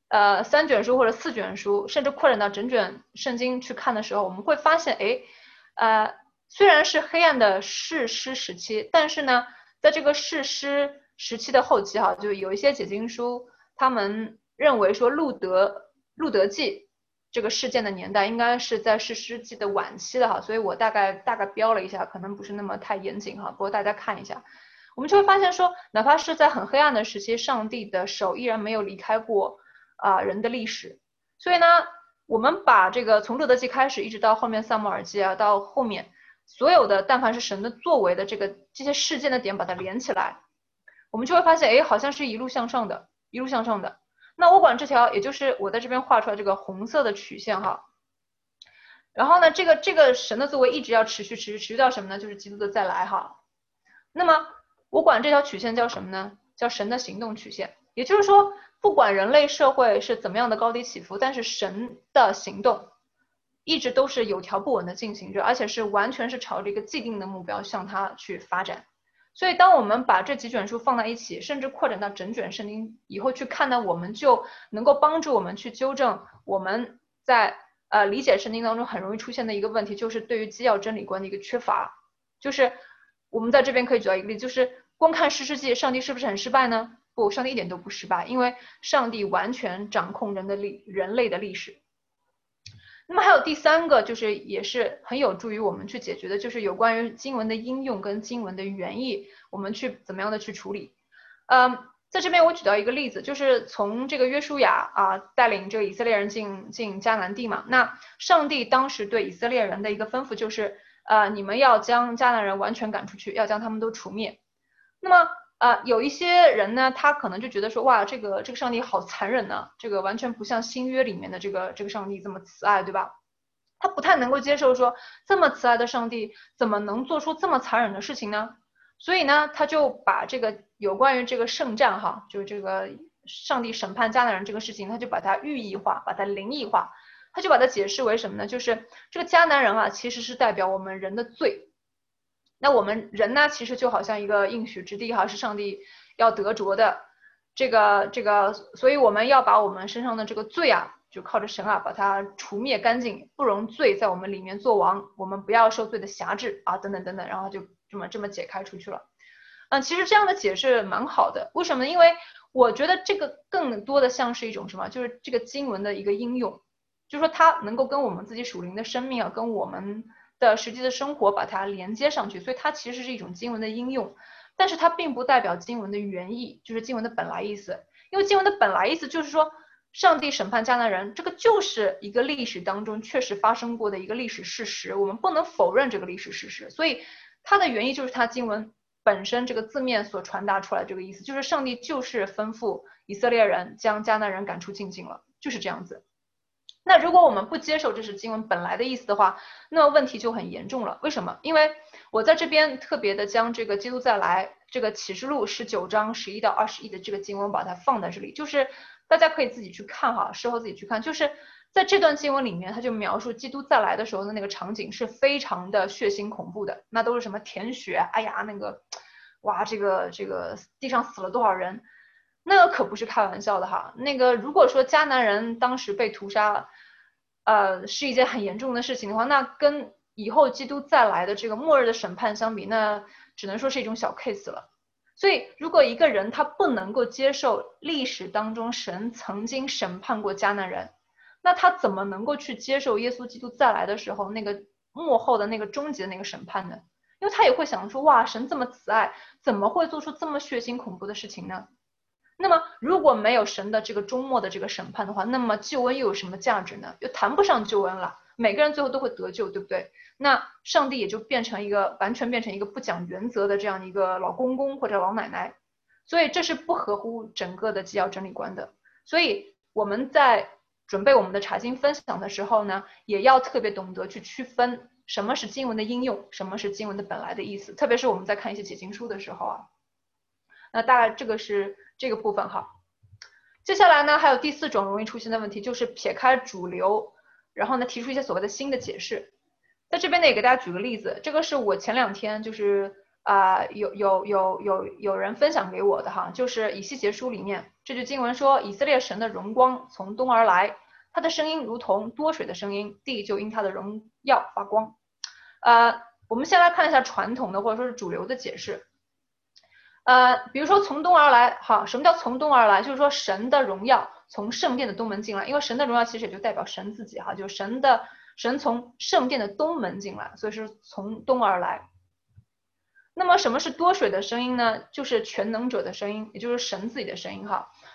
3卷书或者4卷书，甚至扩展到整卷圣经去看的时候，我们会发现，虽然是黑暗的士师时期，但是呢，在这个士师时期的后期哈，就有一些解经书，他们认为说路德记这个事件的年代应该是在士师记的晚期的哈，所以我大概标了一下，可能不是那么太严谨哈，不过大家看一下，我们就会发现说，哪怕是在很黑暗的时期，上帝的手依然没有离开过人的历史。所以呢， 我们把这个从路德记开始，一直到后面撒母耳记啊，到后面所有的但凡是神的作为的这些事件的点，把它连起来，我们就会发现，哎，好像是一路向上的，一路向上的。那我管这条，也就是我在这边画出来这个红色的曲线哈。然后呢，这个神的作为一直要持续到什么呢？就是基督的再来哈。那么我管这条曲线叫什么呢？叫神的行动曲线。也就是说，不管人类社会是怎么样的高低起伏，但是神的行动一直都是有条不紊的进行着，而且是完全是朝着一个既定的目标向它去发展。所以，当我们把这几卷书放在一起，甚至扩展到整卷圣经以后去看呢，我们就能够帮助我们去纠正我们在理解圣经当中很容易出现的一个问题，就是对于基要真理观的一个缺乏。就是我们在这边可以举到一个例子，就是光看士师记，上帝是不是很失败呢？不，上帝一点都不失败，因为上帝完全掌控人类的历史。那么还有第三个，就是也是很有助于我们去解决的，就是有关于经文的应用跟经文的原意，我们去怎么样的去处理。在这边我举到一个例子，就是从这个约书亚带领这个以色列人进迦南地嘛，那上帝当时对以色列人的一个吩咐就是你们要将迦南人完全赶出去，要将他们都除灭。那么有一些人呢，他可能就觉得说，哇，这个上帝好残忍呢，这个完全不像新约里面的这个上帝这么慈爱，对吧？他不太能够接受说，这么慈爱的上帝怎么能做出这么残忍的事情呢？所以呢，他就把这个有关于这个圣战哈，就是这个上帝审判迦南人这个事情，他就把它寓意化，把它灵异化，他就把它解释为什么呢？就是这个迦南人啊，其实是代表我们人的罪。那我们人呢，其实就好像一个应许之地哈，是上帝要得着的。所以我们要把我们身上的这个罪啊，就靠着神啊，把它除灭干净，不容罪在我们里面作王，我们不要受罪的辖制啊，等等等等，然后就这么解开出去了。其实这样的解释蛮好的，为什么？因为我觉得这个更多的像是一种什么，就是这个经文的一个应用，就是说它能够跟我们自己属灵的生命啊，跟我们的实际的生活把它连接上去，所以它其实是一种经文的应用，但是它并不代表经文的原意，就是经文的本来意思。因为经文的本来意思就是说，上帝审判迦南人，这个就是一个历史当中确实发生过的一个历史事实，我们不能否认这个历史事实，所以它的原意就是它经文本身这个字面所传达出来这个意思，就是上帝就是吩咐以色列人将迦南人赶出境境了，就是这样子。那如果我们不接受这是经文本来的意思的话，那么问题就很严重了。为什么？因为我在这边特别的将这个基督再来这个启示录19章11到21的这个经文把它放在这里，就是大家可以自己去看哈，事后自己去看，就是在这段经文里面，他就描述基督再来的时候的那个场景是非常的血腥恐怖的，那都是什么舔血，哎呀那个，哇这个地上死了多少人。那个可不是开玩笑的哈，那个如果说迦南人当时被屠杀，是一件很严重的事情的话，那跟以后基督再来的这个末日的审判相比，那只能说是一种小 case 了。所以，如果一个人他不能够接受历史当中神曾经审判过迦南人，那他怎么能够去接受耶稣基督再来的时候那个幕后的那个终极的那个审判呢？因为他也会想说，哇，神这么慈爱，怎么会做出这么血腥恐怖的事情呢？那么如果没有神的这个终末的这个审判的话，那么救恩又有什么价值呢？又谈不上救恩了。每个人最后都会得救，对不对？那上帝也就完全变成一个不讲原则的这样一个老公公或者老奶奶，所以这是不合乎整个的基要真理观的。所以我们在准备我们的查经分享的时候呢，也要特别懂得去区分什么是经文的应用，什么是经文的本来的意思，特别是我们在看一些解经书的时候啊。那大概这个是这个部分哈。接下来呢，还有第4种容易出现的问题，就是撇开主流，然后呢提出一些所谓的新的解释。在这边呢也给大家举个例子，这个是我前2天就是有人分享给我的哈，就是以西结书里面这句经文说，以色列神的荣光从东而来，他的声音如同多水的声音，地就因他的荣耀发光。我们先来看一下传统的或者说是主流的解释。比如说从东而来，好，什么叫从东而来？就是说神的荣耀从圣殿的东门进来，因为神的荣耀其实也就代表神自己哈，就是神从圣殿的东门进来，所以是从东而来。那么什么是多水的声音呢？就是全能者的声音，也就是神自己的声音哈。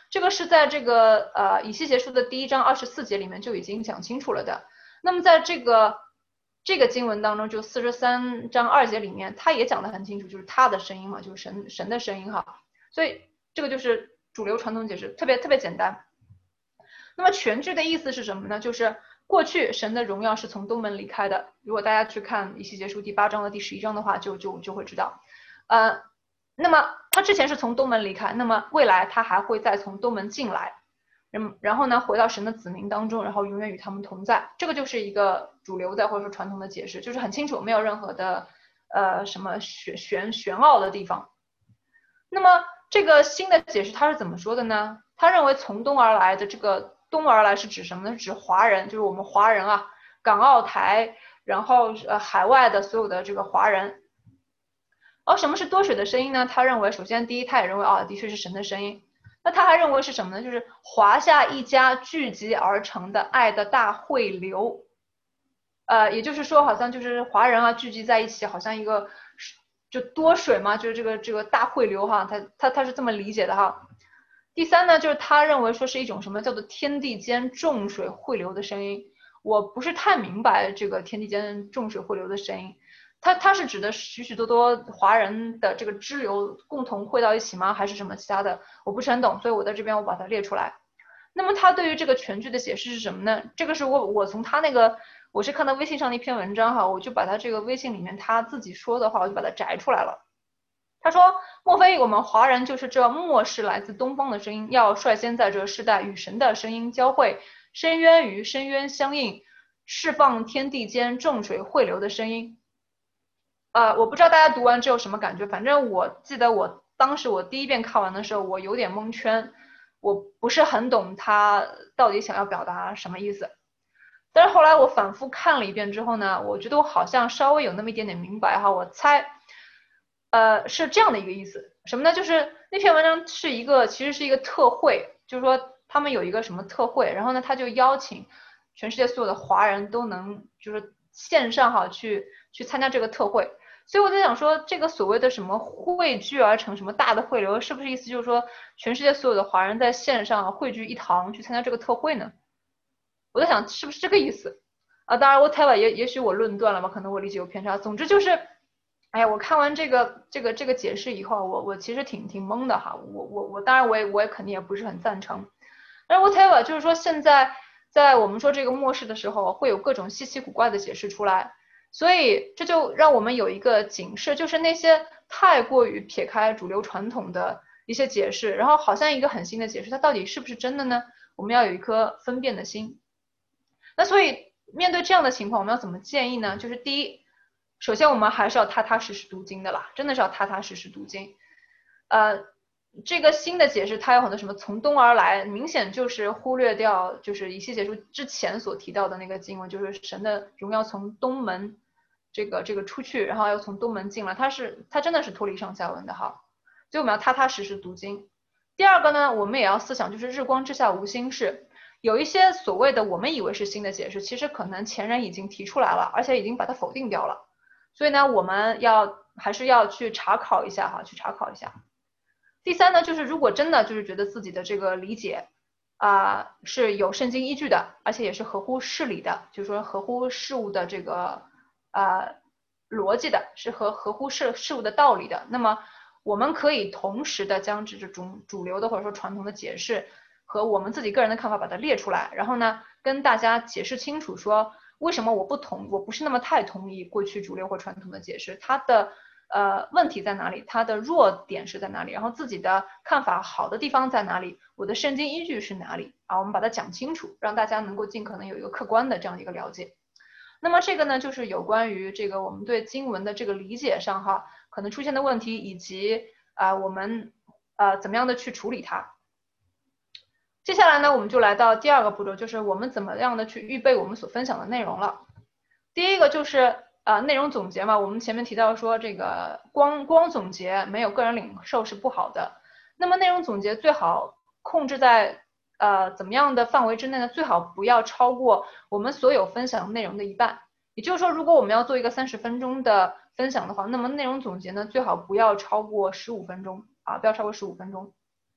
这个是在这个以西结书的第1章24节里面就已经讲清楚了的。那么在这个经文当中，就43章2节里面，他也讲得很清楚，就是他的声音嘛，就是神的声音哈。所以这个就是主流传统解释，特别简单。那么全句的意思是什么呢？就是过去神的荣耀是从东门离开的。如果大家去看以西结书第8章和第11章的话，就会知道。那么他之前是从东门离开，那么未来他还会再从东门进来，然后呢回到神的子民当中，然后永远与他们同在。这个就是一个主流的或者说传统的解释，就是很清楚，没有任何的什么玄奥的地方。那么这个新的解释他是怎么说的呢？他认为从东而来的这个东而来是指什么呢？是指华人，就是我们华人啊，港澳台，然后海外的所有的这个华人。而什么是多水的声音呢？他认为，首先第一，他也认为的确是神的声音。那他还认为是什么呢？就是华夏一家聚集而成的爱的大汇流。也就是说，好像就是华人啊聚集在一起，好像一个就多水嘛，就是这个大汇流哈，他是这么理解的哈。第三呢，就是他认为说是一种什么叫做天地间众水汇流的声音。我不是太明白这个天地间众水汇流的声音。它是指的许许多多华人的这个支流共同汇到一起吗？还是什么其他的？我不是很懂，所以我在这边我把它列出来。那么他对于这个全句的解释是什么呢？这个是我从他那个我是看到微信上的一篇文章哈，我就把他这个微信里面他自己说的话，我就把它摘出来了。他说，莫非我们华人就是这末世来自东方的声音，要率先在这世代与神的声音交汇，深渊与深渊相应，释放天地间众水汇流的声音。我不知道大家读完之后什么感觉，反正我记得我当时我第一遍看完的时候，我有点蒙圈，我不是很懂他到底想要表达什么意思。但是后来我反复看了一遍之后呢，我觉得我好像稍微有那么一点点明白哈，我猜，是这样的一个意思，什么呢？就是那篇文章其实是一个特会，就是说他们有一个什么特会，然后呢他就邀请全世界所有的华人都能就是线上哈去参加这个特会。所以我在想说，这个所谓的什么汇聚而成什么大的汇流，是不是意思就是说，全世界所有的华人在线上汇聚一堂去参加这个特会呢？我在想是不是这个意思啊？当然whatever，也许我论断了吧，可能我理解有偏差。总之就是，哎呀，我看完这个解释以后，我其实挺懵的哈。我当然我也肯定也不是很赞成。但是whatever，就是说现在在我们说这个末世的时候，会有各种稀奇古怪的解释出来。所以这就让我们有一个警示，就是那些太过于撇开主流传统的一些解释，然后好像一个很新的解释，它到底是不是真的呢？我们要有一颗分辨的心。那所以面对这样的情况，我们要怎么建议呢？就是第一，首先我们还是要踏踏实实读经的啦，真的是要踏踏实实读经。这个新的解释它有很多什么从东而来，明显就是忽略掉就是以西结书之前所提到的那个经文，就是神的荣耀从东门这个出去，然后又从东门进来，它真的是脱离上下文的哈。所以我们要踏踏实实读经。第二个呢，我们也要思想就是日光之下无新事，有一些所谓的我们以为是新的解释，其实可能前人已经提出来了，而且已经把它否定掉了。所以呢，我们还是要去查考一下哈，去查考一下。第三呢，就是如果真的就是觉得自己的这个理解是有圣经依据的，而且也是合乎事理的，就是说合乎事物的这个逻辑的，是合乎事物的道理的，那么我们可以同时的将这种主流的或者说传统的解释和我们自己个人的看法把它列出来，然后呢跟大家解释清楚说为什么我不是那么太同意过去主流或传统的解释，它的问题在哪里，它的弱点是在哪里，然后自己的看法好的地方在哪里，我的圣经依据是哪里啊？我们把它讲清楚，让大家能够尽可能有一个客观的这样的一个了解。那么这个呢，就是有关于这个我们对经文的这个理解上哈，可能出现的问题，以及我们怎么样的去处理它。接下来呢，我们就来到第二个步骤，就是我们怎么样的去预备我们所分享的内容了。第一个就是内容总结嘛，我们前面提到说这个光总结没有个人领受是不好的。那么内容总结最好控制在怎么样的范围之内呢？最好不要超过我们所有分享内容的一半。也就是说，如果我们要做一个30分钟的分享的话，那么内容总结呢最好不要超过15分钟啊，不要超过15分钟。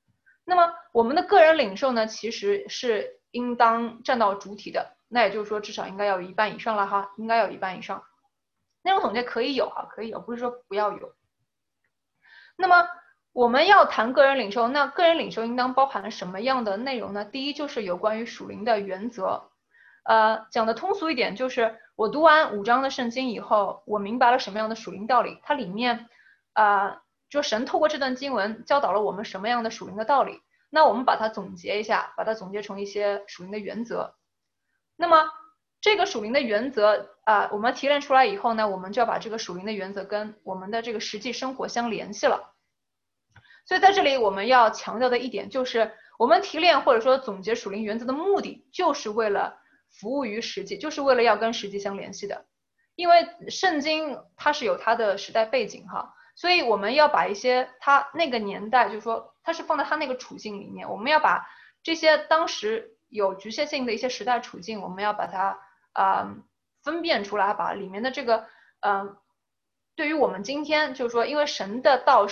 那么我们的个人领受呢，其实是应当占到主体的，那也就是说至少应该要有一半以上了哈，应该有一半以上。内容总结可以有哈，可以有，不是说不要有。那么我们要谈个人领受，那个人领受应当包含什么样的内容呢？第一就是有关于属灵的原则，讲的通俗一点，就是我读完5章的圣经以后，我明白了什么样的属灵道理，它里面就神透过这段经文教导了我们什么样的属灵的道理，那我们把它总结一下，把它总结成一些属灵的原则。那么这个属灵的原则我们提炼出来以后呢，我们就要把这个属灵的原则跟我们的这个实际生活相联系了。所以在这里我们要强调的一点就是，我们提炼或者说总结属灵原则的目的，就是为了服务于实际，就是为了要跟实际相联系的。因为圣经它是有它的时代背景哈，所以我们要把一些它那个年代，就是说它是放在它那个处境里面，我们要把这些当时有局限性的一些时代处境，我们要把它分辨出来，把里面的这个对于我们今天就是说，因为神的道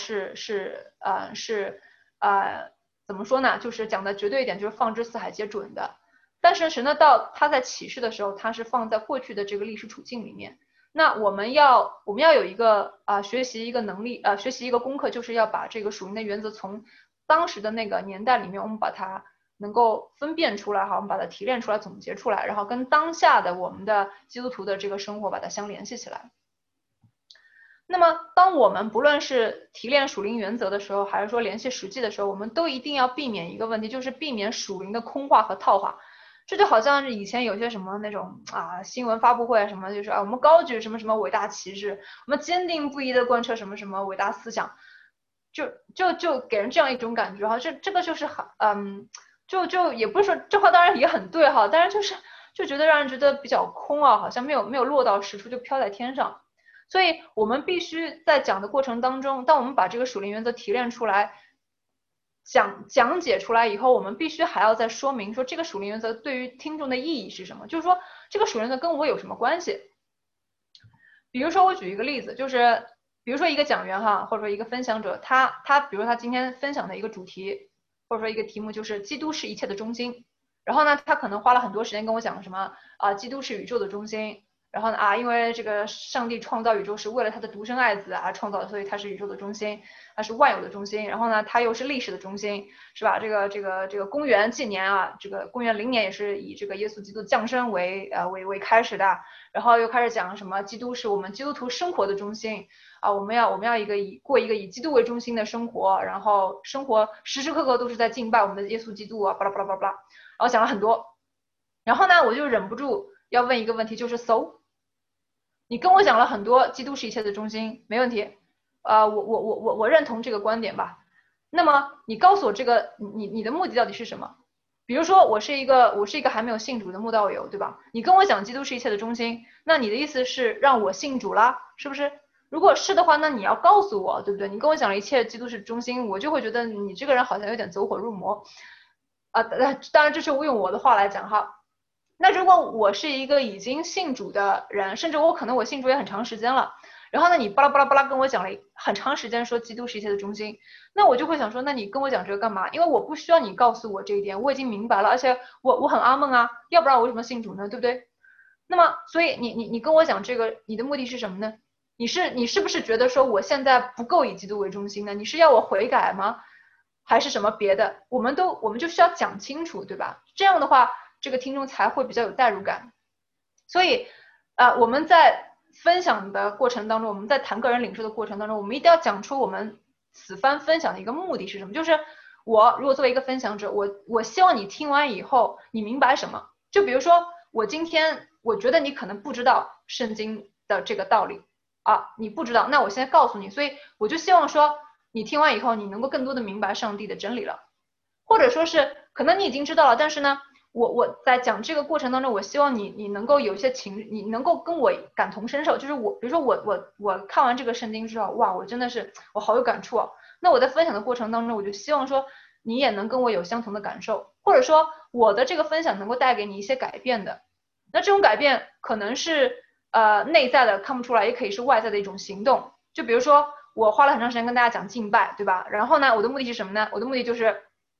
怎么说呢？就是讲的绝对一点，就是放之四海皆准的。但是神的道，它在启示的时候，它是放在过去的这个历史处境里面。那我们要有一个学习一个能力学习一个功课，就是要把这个属灵的原则从当时的那个年代里面，我们把它能够分辨出来哈，我们把它提炼出来、总结出来，然后跟当下的我们的基督徒的这个生活把它相联系起来。那么，当我们不论是提炼属灵原则的时候，还是说联系实际的时候，我们都一定要避免一个问题，就是避免属灵的空话和套话。这就好像是以前有些什么那种新闻发布会什么，就是我们高举什么什么伟大旗帜，我们坚定不移的贯彻什么什么伟大思想，就给人这样一种感觉哈。这个就是就也不是说这话当然也很对哈，但是就觉得让人觉得比较空好像没有落到实处，就飘在天上。所以我们必须在讲的过程当中，当我们把这个属灵原则提炼出来，讲解出来以后，我们必须还要再说明说这个属灵原则对于听众的意义是什么，就是说这个属灵原则跟我有什么关系。比如说我举一个例子，就是比如说一个讲员哈，或者说一个分享者，他比如说他今天分享的一个主题，或者说一个题目就是基督是一切的中心，然后呢，他可能花了很多时间跟我讲什么基督是宇宙的中心。然后呢因为这个上帝创造宇宙是为了他的独生爱子创造的，所以他是宇宙的中心，他是万有的中心。然后呢，他又是历史的中心，是吧？这个公元纪年这个公元0年也是以这个耶稣基督降生为开始的。然后又开始讲什么基督是我们基督徒生活的中心我们要过一个以基督为中心的生活，然后生活时时刻刻都是在敬拜我们的耶稣基督巴拉巴拉巴拉巴拉。然后讲了很多，然后呢，我就忍不住要问一个问题，就是你跟我讲了很多基督是一切的中心，没问题，我认同这个观点吧。那么你告诉我这个你的目的到底是什么？比如说我是一个还没有信主的慕道友，对吧？你跟我讲基督是一切的中心，那你的意思是让我信主啦，是不是？如果是的话，那你要告诉我，对不对？你跟我讲了一切基督是中心，我就会觉得你这个人好像有点走火入魔当然这是用我的话来讲哈。那如果我是一个已经信主的人，甚至可能我信主也很长时间了，然后呢你巴拉巴拉巴拉跟我讲了很长时间说基督是一切的中心，那我就会想说，那你跟我讲这个干嘛？因为我不需要你告诉我这一点，我已经明白了，而且我很阿门要不然我为什么信主呢？对不对？那么所以你跟我讲这个，你的目的是什么呢？你是不是觉得说我现在不够以基督为中心呢？你是要我悔改吗？还是什么别的？我们就需要讲清楚，对吧？这样的话这个听众才会比较有代入感。所以我们在分享的过程当中，我们在谈个人领受的过程当中，我们一定要讲出我们此番分享的一个目的是什么，就是我如果作为一个分享者，我希望你听完以后你明白什么。就比如说我今天我觉得你可能不知道圣经的这个道理你不知道，那我现在告诉你，所以我就希望说你听完以后你能够更多的明白上帝的真理了。或者说是可能你已经知道了，但是呢我在讲这个过程当中，我希望你能够有一些你能够跟我感同身受，就是比如说我看完这个圣经之后，哇，我真的是我好有感触那我在分享的过程当中，我就希望说你也能跟我有相同的感受，或者说我的这个分享能够带给你一些改变的。那这种改变可能是内在的看不出来，也可以是外在的一种行动。就比如说我花了很长时间跟大家讲敬拜，对吧？然后呢，我的目的是什么呢？我的目的就是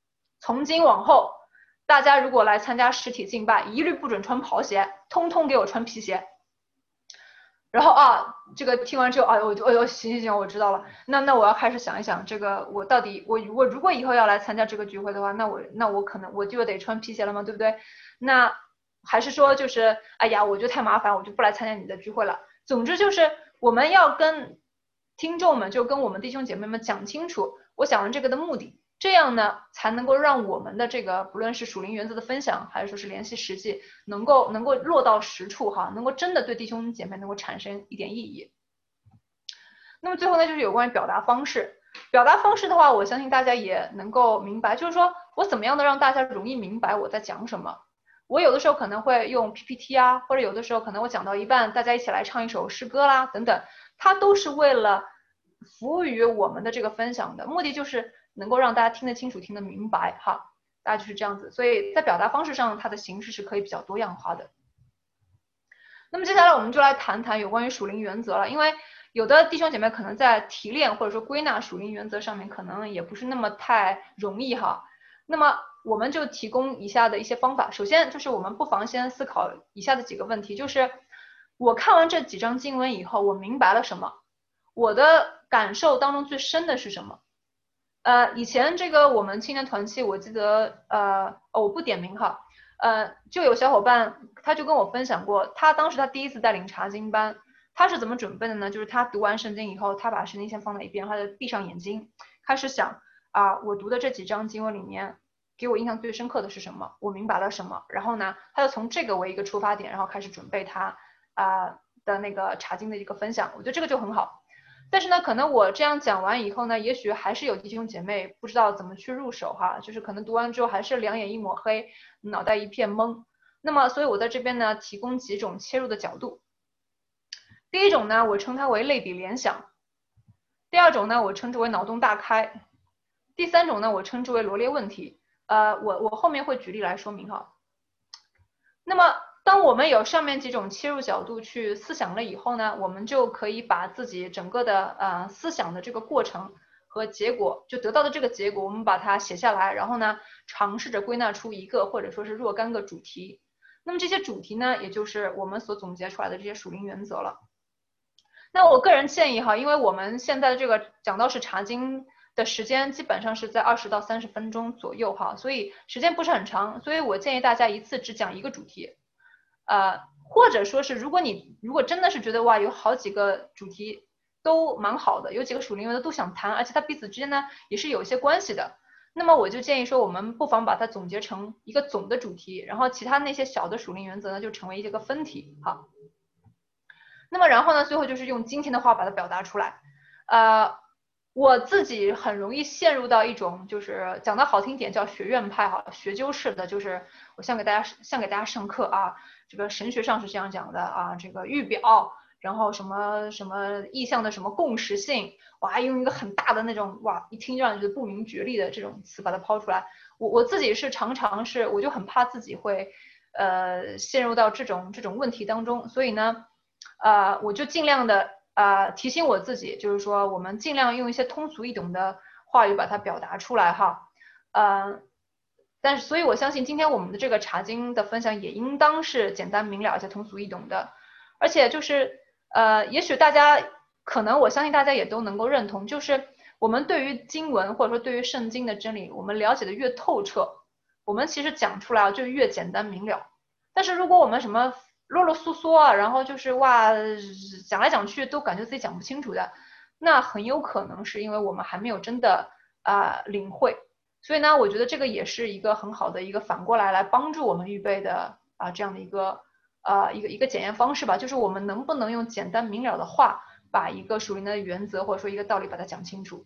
从今往后，大家如果来参加实体敬拜，一律不准穿跑鞋，通通给我穿皮鞋。然后啊，这个听完之后，哎呦，行，我知道了。那我要开始想一想，这个我到底我如果以后要来参加这个聚会的话，那我可能我就得穿皮鞋了吗？对不对？那还是说就是，哎呀，我就太麻烦，我就不来参加你的聚会了。总之就是我们要跟听众们，就跟我们弟兄姐妹们讲清楚，我讲完这个的目的。这样呢，才能够让我们的这个不论是属灵原则的分享，还是说是联系实际，能够落到实处哈，能够真的对弟兄姐妹能够产生一点意义。那么最后呢，就是有关于表达方式。表达方式的话，我相信大家也能够明白，就是说我怎么样的让大家容易明白我在讲什么。我有的时候可能会用 PPT 啊，或者有的时候可能我讲到一半，大家一起来唱一首诗歌啦，等等，它都是为了服务于我们的这个分享的目的，就是能够让大家听得清楚、听得明白哈，大概就是这样子。所以在表达方式上，它的形式是可以比较多样化的。那么接下来我们就来谈谈有关于属灵原则了，因为有的弟兄姐妹可能在提炼或者说归纳属灵原则上面可能也不是那么太容易哈。那么我们就提供以下的一些方法。首先就是我们不妨先思考以下的几个问题，就是我看完这几章经文以后，我明白了什么？我的感受当中最深的是什么？以前这个我们青年团契，我记得我不点名哈，就有小伙伴他就跟我分享过，他当时他第一次带领查经班，他是怎么准备的呢？就是他读完圣经以后，他把圣经先放在一边，他就闭上眼睛，开始想啊，我读的这几章经文里面，给我印象最深刻的是什么？我明白了什么？然后呢，他就从这个为一个出发点，然后开始准备他的那个查经的一个分享，我觉得这个就很好。但是呢，可能我这样讲完以后呢，也许还是有弟兄姐妹不知道怎么去入手哈，就是可能读完之后还是两眼一抹黑，脑袋一片懵。那么，所以我在这边呢，提供几种切入的角度。第一种呢，我称它为类比联想；第二种呢，我称之为脑洞大开；第三种呢，我称之为罗列问题。我后面会举例来说明哈。那么，当我们有上面几种切入角度去思想了以后呢，我们就可以把自己整个的思想的这个过程和结果，就得到的这个结果，我们把它写下来，然后呢，尝试着归纳出一个或者说是若干个主题。那么这些主题呢，也就是我们所总结出来的这些属灵原则了。那我个人建议哈，因为我们现在的这个讲道士查经的时间基本上是在20到30分钟左右哈，所以时间不是很长，所以我建议大家一次只讲一个主题，或者说是如果真的是觉得哇有好几个主题都蛮好的，有几个属灵原则都想谈，而且它彼此之间呢也是有一些关系的，那么我就建议说我们不妨把它总结成一个总的主题，然后其他那些小的属灵原则呢就成为一个分题哈。那么然后呢，最后就是用今天的话把它表达出来。我自己很容易陷入到一种就是讲的好听点叫学院派哈，学究式的，就是我像给大家上课啊，这个神学上是这样讲的啊，这个预表，然后什么什么意象的什么共识性，哇，用一个很大的那种哇，一听就让人觉得不明觉厉的这种词把它抛出来。我自己是常常是，我就很怕自己会陷入到这种问题当中，所以呢。我就尽量的提醒我自己，就是说我们尽量用一些通俗易懂的话语把它表达出来哈。但是所以我相信今天我们的这个查经的分享也应当是简单明了而且通俗易懂的，而且就是也许大家可能我相信大家也都能够认同，就是我们对于经文或者说对于圣经的真理，我们了解的越透彻，我们其实讲出来就越简单明了。但是如果我们什么啰啰嗦嗦啊，然后就是哇，讲来讲去都感觉自己讲不清楚的，那很有可能是因为我们还没有真的领会。所以呢，我觉得这个也是一个很好的一个反过来帮助我们预备的这样的一个一个检验方式吧，就是我们能不能用简单明了的话把一个属灵的原则或者说一个道理把它讲清楚。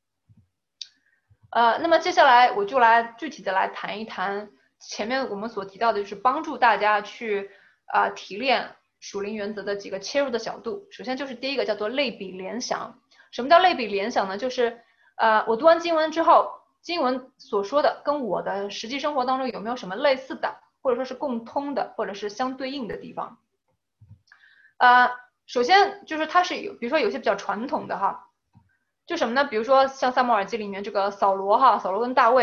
那么接下来我就来具体的来谈一谈前面我们所提到的，就是帮助大家去提炼属灵原则的几个切入的角度。首先就是第一个叫做类比联想。什么叫类比联想呢？就是我读完经文之后，经文所说的跟我的实际生活当中有没有什么类似的，或者说是共通的，或者是相对应的地方。首先就是它是比如说有些比较传统的哈，就什么呢？比如说像撒母耳记里面这个扫罗跟大卫，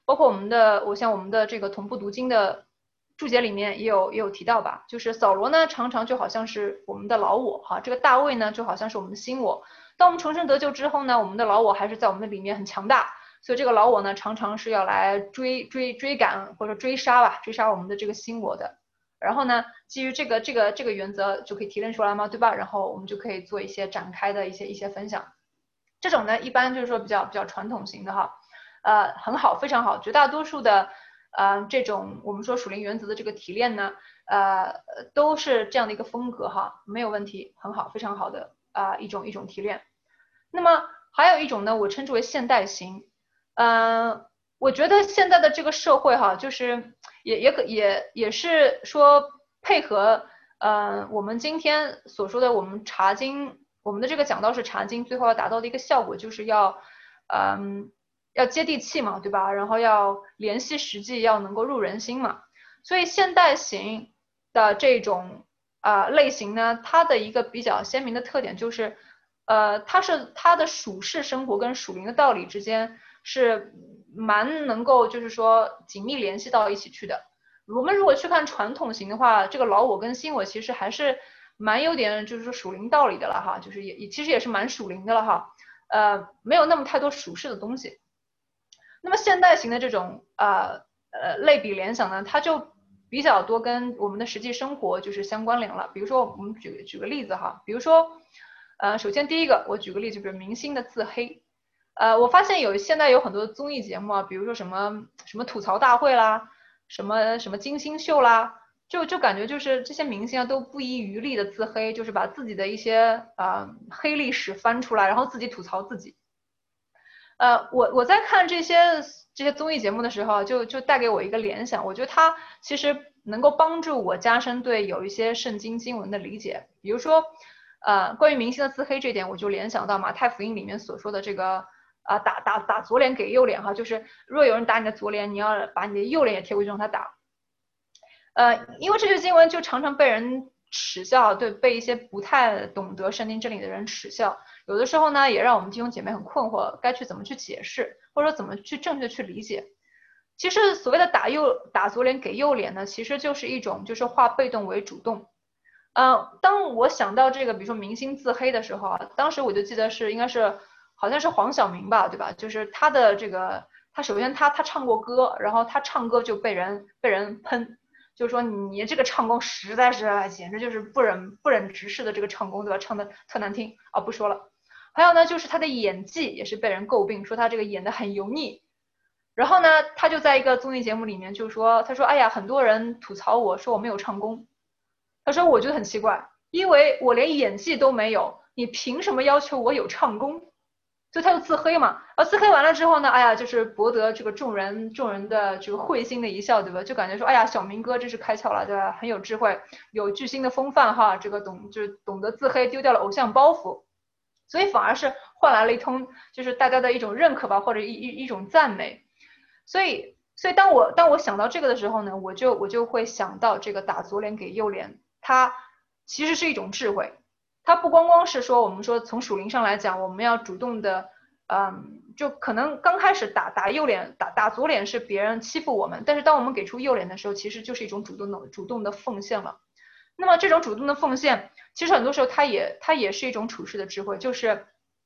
包括我们的这个同步读经的注解里面也有提到吧，就是扫罗呢常常就好像是我们的老我哈，这个大卫呢就好像是我们的新我。当我们重生得救之后呢，我们的老我还是在我们的里面很强大，所以这个老我呢常常是要来追赶或者追杀吧，追杀我们的这个新我的。然后呢，基于这个原则就可以提炼出来嘛，对吧？然后我们就可以做一些展开的一些分享。这种呢，一般就是说比较传统型的哈，很好，非常好。绝大多数的这种我们说属灵原则的这个提炼呢，都是这样的一个风格哈，没有问题，很好，非常好的一种提炼。那么还有一种呢，我称之为现代型。我觉得现在的这个社会哈，就是也是说配合我们今天所说的我们查经，我们的这个讲道是查经，最后要达到的一个效果就是要接地气嘛，对吧？然后要联系实际，要能够入人心嘛。所以现代型的这种类型呢，它的一个比较鲜明的特点就是，它的属世生活跟属灵的道理之间是蛮能够就是说紧密联系到一起去的。我们如果去看传统型的话，这个老我跟新我其实还是蛮有点就是说属灵道理的了哈，就是其实也是蛮属灵的了哈，没有那么太多属世的东西。那么现代型的这种类比联想呢，它就比较多跟我们的实际生活就是相关联了。比如说我们举个例子哈，比如说首先第一个我举个例子，比如明星的自黑。我发现现在有很多综艺节目啊，比如说什么吐槽大会啦，什么金星秀啦，就感觉就是这些明星啊都不遗余力的自黑，就是把自己的一些黑历史翻出来，然后自己吐槽自己。我在看这些综艺节目的时候，就带给我一个联想，我觉得它其实能够帮助我加深对有一些圣经经文的理解。比如说，关于明星的自黑这点，我就联想到马太福音里面所说的这个打左脸给右脸哈，就是若有人打你的左脸，你要把你的右脸也贴过去让他打。因为这句经文就常常被人耻笑，对，被一些不太懂得圣经真理的人耻笑。有的时候呢，也让我们弟兄姐妹很困惑，该去怎么去解释，或者说怎么去正确的去理解。其实所谓的打左脸给右脸呢，其实就是一种就是化被动为主动。当我想到这个，比如说明星自黑的时候啊，当时我就记得应该是好像是黄晓明吧，对吧？就是他的这个，他首先他唱过歌，然后他唱歌就被人喷，就是说你这个唱功实在是简直就是不忍直视的这个唱功，对吧？唱的特难听啊，不说了。还有呢，就是他的演技也是被人诟病，说他这个演的很油腻。然后呢，他就在一个综艺节目里面就说，他说，哎呀，很多人吐槽我说我没有唱功。他说我觉得很奇怪，因为我连演技都没有，你凭什么要求我有唱功？就他就自黑嘛，自黑完了之后呢，哎呀，就是博得这个众人的这个会心的一笑，对吧？就感觉说，哎呀，小明哥真是开窍了，对吧？很有智慧，有巨星的风范哈，这个就是懂得自黑，丢掉了偶像包袱，所以反而是换来了一通就是大家的一种认可吧，或者一种赞美。所以当我想到这个的时候呢，我就会想到这个打左脸给右脸，它其实是一种智慧。它不光光是说我们说从属灵上来讲，我们要主动的，就可能刚开始打右脸打左脸是别人欺负我们，但是当我们给出右脸的时候，其实就是一种主动的奉献了。那么这种主动的奉献，其实很多时候它也是一种处事的智慧，就是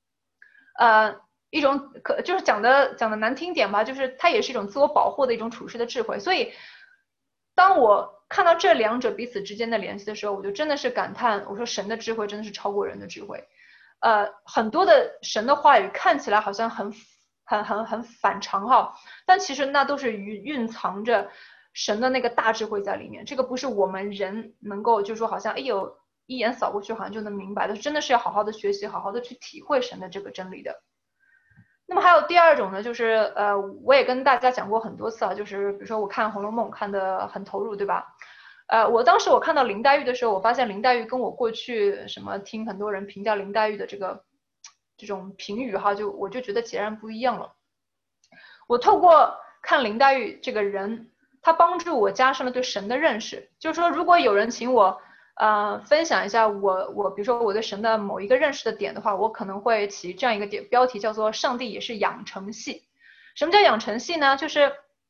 一种就是讲的难听点吧，就是它也是一种自我保护的一种处事的智慧。所以当我看到这两者彼此之间的联系的时候，我就真的是感叹，我说神的智慧真的是超过人的智慧。很多的神的话语看起来好像很反常哈，但其实那都是蕴藏着神的那个大智慧在里面。这个不是我们人能够就说好像哎呦一眼扫过去好像就能明白的，真的是要好好的学习，好好的去体会神的这个真理的。那么还有第二种呢，就是我也跟大家讲过很多次啊，就是比如说我看《红楼梦》看得很投入，对吧？当时我看到林黛玉的时候，我发现林黛玉跟我过去什么听很多人评价林黛玉的这种评语哈，我就觉得截然不一样了。我透过看林黛玉这个人，她帮助我加深了对神的认识。就是说，如果有人请我分享一下比如说我对神的某一个认识的点的话，我可能会起这样一个标题，叫做"上帝也是养成系"。什么叫养成系呢？就是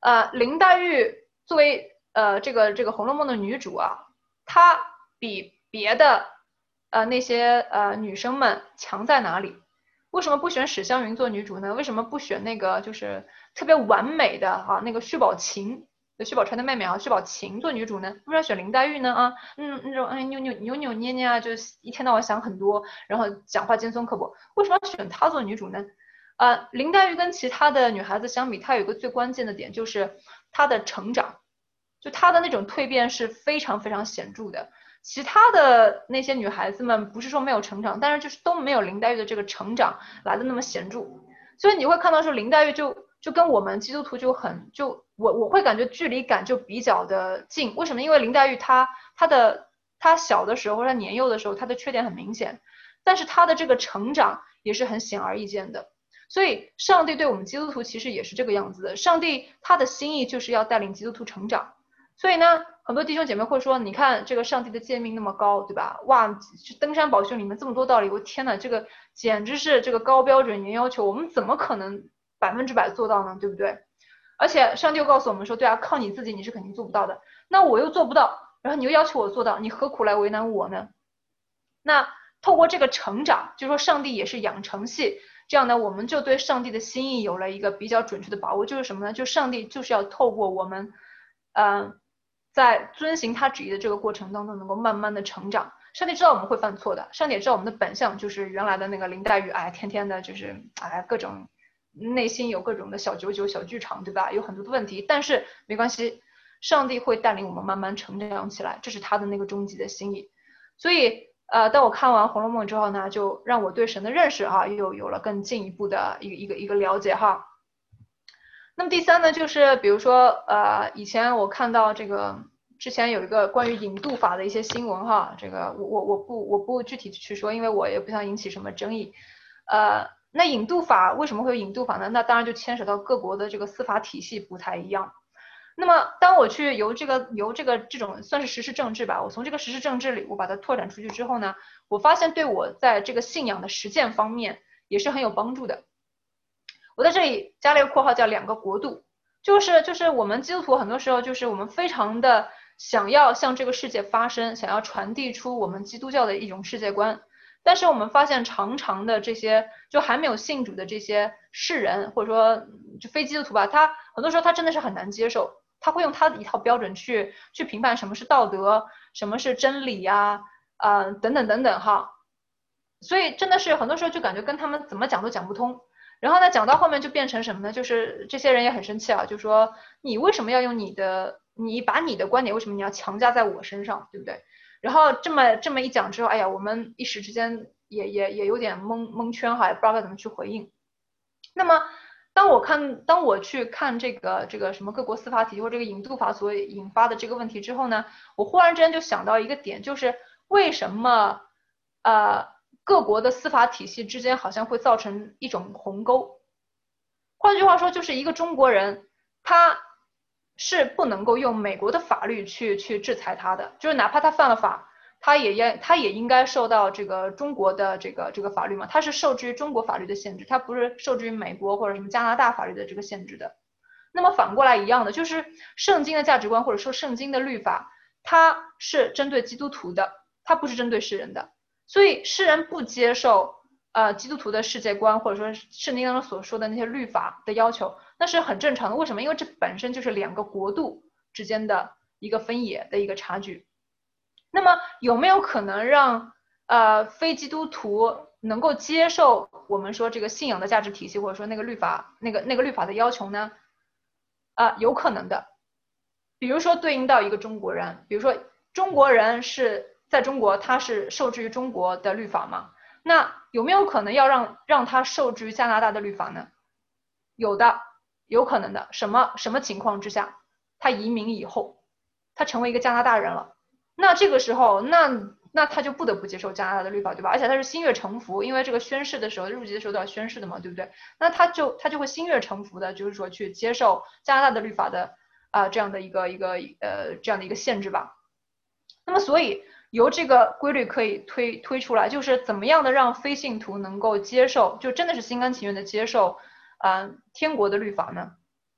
林黛玉作为这个《红楼梦》的女主啊，她比别的那些女生们强在哪里？为什么不选史湘云做女主呢？为什么不选那个就是特别完美的那个薛宝琴，薛宝钏的妹妹薛宝琴做女主呢？为什么要选林黛玉呢？那种扭捏捏就是一天到晚想很多，然后讲话尖酸刻薄，为什么要选她做女主呢？林黛玉跟其他的女孩子相比，她有一个最关键的点，就是她的成长，就她的那种蜕变是非常非常显著的。其他的那些女孩子们不是说没有成长，但是就是都没有林黛玉的这个成长来的那么显著。所以你会看到说林黛玉就跟我们基督徒我会感觉距离感就比较的近。为什么？因为林黛玉她小的时候或者她年幼的时候，她的缺点很明显，但是她的这个成长也是很显而易见的。所以上帝对我们基督徒其实也是这个样子的，上帝他的心意就是要带领基督徒成长。所以呢，很多弟兄姐妹会说，你看这个上帝的诫命那么高，对吧？哇，登山宝训里面这么多道理，我天哪，这个简直是这个高标准严要求，我们怎么可能100%做到呢？对不对？而且上帝又告诉我们说，对啊，靠你自己你是肯定做不到的，那我又做不到，然后你又要求我做到，你何苦来为难我呢？那透过这个成长，就说上帝也是养成系。这样呢，我们就对上帝的心意有了一个比较准确的把握，就是什么呢？就上帝就是要透过我们，在遵行他旨意的这个过程当中，能够慢慢的成长。上帝知道我们会犯错的，上帝也知道我们的本相就是原来的那个林黛玉，天天的就是各种内心有各种的小九九、小剧场，对吧？有很多的问题，但是没关系，上帝会带领我们慢慢成长起来，这是他的那个终极的心意。所以当我看完《红楼梦》之后呢，就让我对神的认识又有了更进一步的一个了解哈。那么第三呢，就是比如说以前我看到这个之前有一个关于引渡法的一些新闻哈，这个我不具体去说，因为我也不想引起什么争议。那引渡法为什么会有引渡法呢？那当然就牵扯到各国的这个司法体系不太一样。那么，当我去由这种算是时事政治吧，我从这个时事政治里，我把它拓展出去之后呢，我发现对我在这个信仰的实践方面也是很有帮助的。我在这里加了一个括号，叫两个国度，就是我们基督徒很多时候就是我们非常的想要向这个世界发声，想要传递出我们基督教的一种世界观，但是我们发现常常的这些就还没有信主的这些世人，或者说就非基督徒吧，他很多时候他真的是很难接受。他会用他的一套标准去评判什么是道德，什么是真理呀，等等等等哈。所以真的是很多时候就感觉跟他们怎么讲都讲不通。然后呢，讲到后面就变成什么呢？就是这些人也很生气就说你为什么要用你把你的观点为什么你要强加在我身上，对不对？然后这么一讲之后，哎呀，我们一时之间也有点蒙圈哈，也不知道该怎么去回应。那么当我去看这个什么各国司法体系或这个引渡法所引发的这个问题之后呢，我忽然之间就想到一个点，就是为什么各国的司法体系之间好像会造成一种鸿沟？换句话说，就是一个中国人他是不能够用美国的法律去制裁他的，就是哪怕他犯了法。他也应该受到这个中国的这个法律嘛，他是受制于中国法律的限制，他不是受制于美国或者什么加拿大法律的这个限制的。那么反过来一样的，就是圣经的价值观或者说圣经的律法，它是针对基督徒的，它不是针对世人的。所以世人不接受基督徒的世界观或者说圣经当中所说的那些律法的要求，那是很正常的。为什么？因为这本身就是两个国度之间的一个分野的一个差距。那么有没有可能让非基督徒能够接受我们说这个信仰的价值体系，或者说那个律法律法的要求呢？有可能的。比如说对应到一个中国人，比如说中国人是在中国，他是受制于中国的律法嘛？那有没有可能要让他受制于加拿大的律法呢？有的，有可能的。什么情况之下，他移民以后，他成为一个加拿大人了？那这个时候，那他就不得不接受加拿大的律法，对吧？而且他是心悦诚服，因为这个宣誓的时候，入籍的时候都要宣誓的嘛，对不对？那他就会心悦诚服的，就是说去接受加拿大的律法的这样的一个限制吧。那么所以由这个规律可以推出来，就是怎么样的让非信徒能够接受，就真的是心甘情愿的接受天国的律法呢？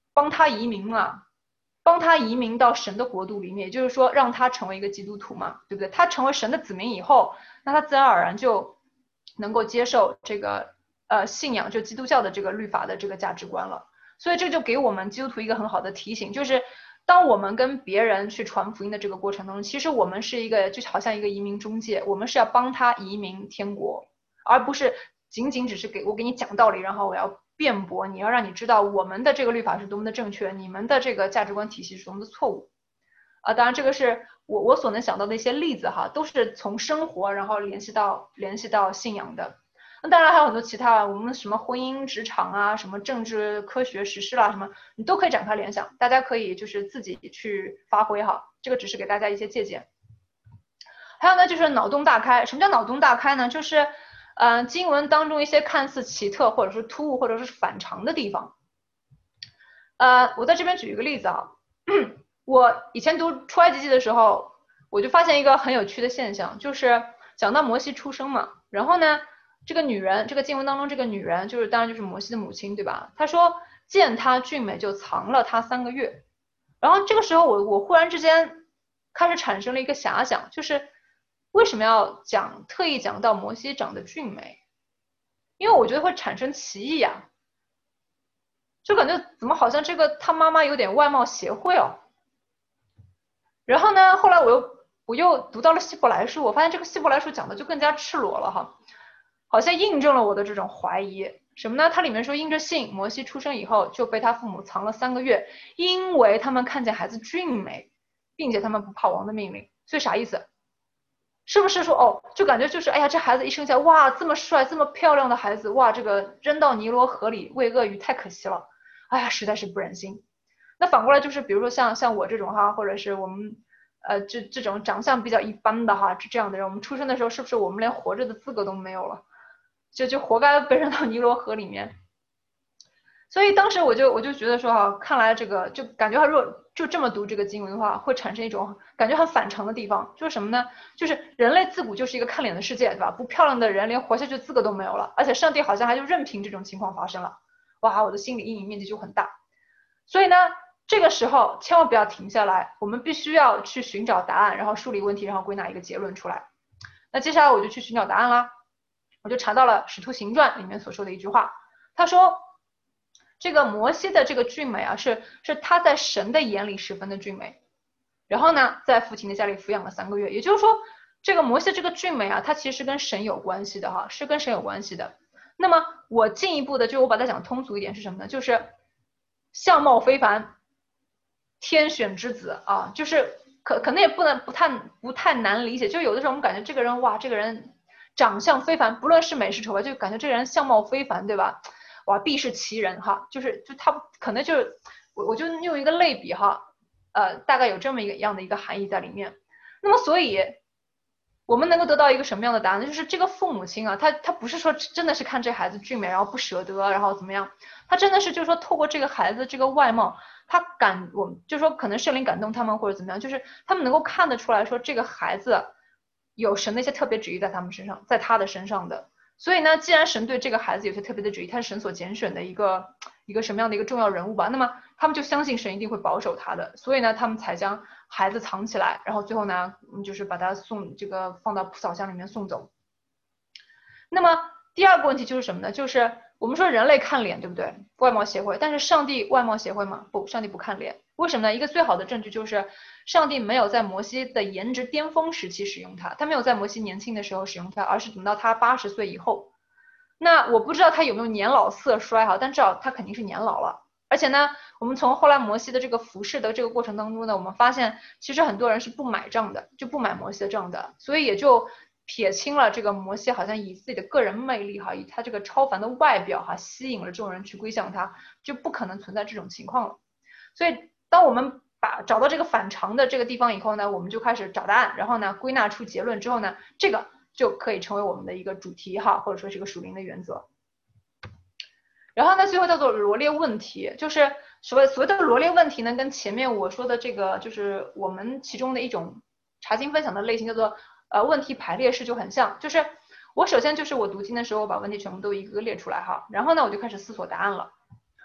帮他移民嘛，帮他移民到神的国度里面，也就是说让他成为一个基督徒嘛，对不对？他成为神的子民以后，那他自然而然就能够接受这个信仰，就基督教的这个律法的这个价值观了。所以这就给我们基督徒一个很好的提醒，就是当我们跟别人去传福音的这个过程当中，其实我们是一个就好像一个移民中介，我们是要帮他移民天国，而不是仅仅只是给你讲道理，然后我要辩驳，你要让你知道我们的这个律法是多么的正确，你们的这个价值观体系是多么的错误。当然这个是我所能想到的一些例子哈，都是从生活然后联系到信仰的。那当然还有很多其他，我们什么婚姻、职场啊，什么政治、科学、时事啦，什么你都可以展开联想，大家可以就是自己去发挥哈。这个只是给大家一些借鉴。还有呢，就是脑洞大开。什么叫脑洞大开呢？就是经文当中一些看似奇特或者是突兀或者是反常的地方。我在这边举一个例子啊，我以前读出埃及记的时候，我就发现一个很有趣的现象，就是讲到摩西出生嘛，然后呢，这个女人，这个经文当中这个女人，就是当然就是摩西的母亲，对吧？她说见她俊美，就藏了她3个月。然后这个时候我忽然之间开始产生了一个遐想，就是为什么要特意讲到摩西长得俊美？因为我觉得会产生歧义啊，就感觉怎么好像这个他妈妈有点外貌协会哦。然后呢，后来我又读到了希伯来书，我发现这个希伯来书讲的就更加赤裸了哈，好像印证了我的这种怀疑。什么呢？它里面说因着信，摩西出生以后就被他父母藏了3个月，因为他们看见孩子俊美，并且他们不怕王的命令。所以啥意思？是不是说哦，就感觉就是哎呀，这孩子一生下来，哇，这么帅这么漂亮的孩子，哇，这个扔到尼罗河里喂鳄鱼太可惜了，哎呀，实在是不忍心。那反过来就是比如说像我这种哈，或者是我们这种长相比较一般的哈，这样的人，我们出生的时候是不是我们连活着的资格都没有了，就活该被扔到尼罗河里面。所以当时我就觉得说哈，看来这个就感觉他如果就这么读这个经文的话，会产生一种感觉很反常的地方，就是什么呢？就是人类自古就是一个看脸的世界，对吧？不漂亮的人连活下去的资格都没有了，而且上帝好像还就任凭这种情况发生了，哇，我的心理阴影面积就很大。所以呢，这个时候千万不要停下来，我们必须要去寻找答案，然后梳理问题，然后归纳一个结论出来。那接下来我就去寻找答案啦，我就查到了《使徒行传》里面所说的一句话，他说这个摩西的这个俊美啊，是他在神的眼里十分的俊美，然后呢，在父亲的家里抚养了3个月，也就是说，这个摩西这个俊美啊，它其实跟神有关系的哈，是跟神有关系的。那么我进一步的，就我把它讲通俗一点是什么呢？就是相貌非凡，天选之子啊，就是可能也不太难理解，就有的时候我们感觉这个人哇，这个人长相非凡，不论是美是丑吧，就感觉这个人相貌非凡，对吧？哇，必是奇人哈，就他可能就是我就用一个类比哈，大概有这么一个样的一个含义在里面。那么所以我们能够得到一个什么样的答案？就是这个父母亲啊，他不是说真的是看这孩子俊美，然后不舍得，然后怎么样？他真的是就是说透过这个孩子这个外貌，我们就是说可能圣灵感动他们或者怎么样，就是他们能够看得出来说这个孩子有神的一些特别旨意在他们身上，在他的身上的。所以呢，既然神对这个孩子有些特别的旨意，他是神所拣选的一个什么样的一个重要人物吧，那么他们就相信神一定会保守他的，所以呢，他们才将孩子藏起来，然后最后呢，就是把他放到蒲草箱里面送走。那么第二个问题就是什么呢？就是我们说人类看脸，对不对？外貌协会，但是上帝外貌协会吗？不，上帝不看脸。为什么呢？一个最好的证据就是上帝没有在摩西的颜值巅峰时期使用他，他没有在摩西年轻的时候使用他，而是等到他80岁以后。那我不知道他有没有年老色衰哈，但至少他肯定是年老了。而且呢，我们从后来摩西的这个服侍的这个过程当中呢，我们发现其实很多人是不买账的，就不买摩西的账的，所以也就撇清了这个摩西好像以自己的个人魅力哈，以他这个超凡的外表哈，吸引了众人去归向他，就不可能存在这种情况了。所以当我们找到这个反常的这个地方以后呢，我们就开始找答案，然后呢归纳出结论之后呢，这个就可以成为我们的一个主题哈，或者说是一个属灵的原则。然后呢，最后叫做罗列问题，就是所谓的罗列问题呢，跟前面我说的这个就是我们其中的一种查经分享的类型叫做问题排列式就很像，就是我首先就是我读经的时候，我把问题全部都一个个列出来哈，然后呢我就开始思索答案了。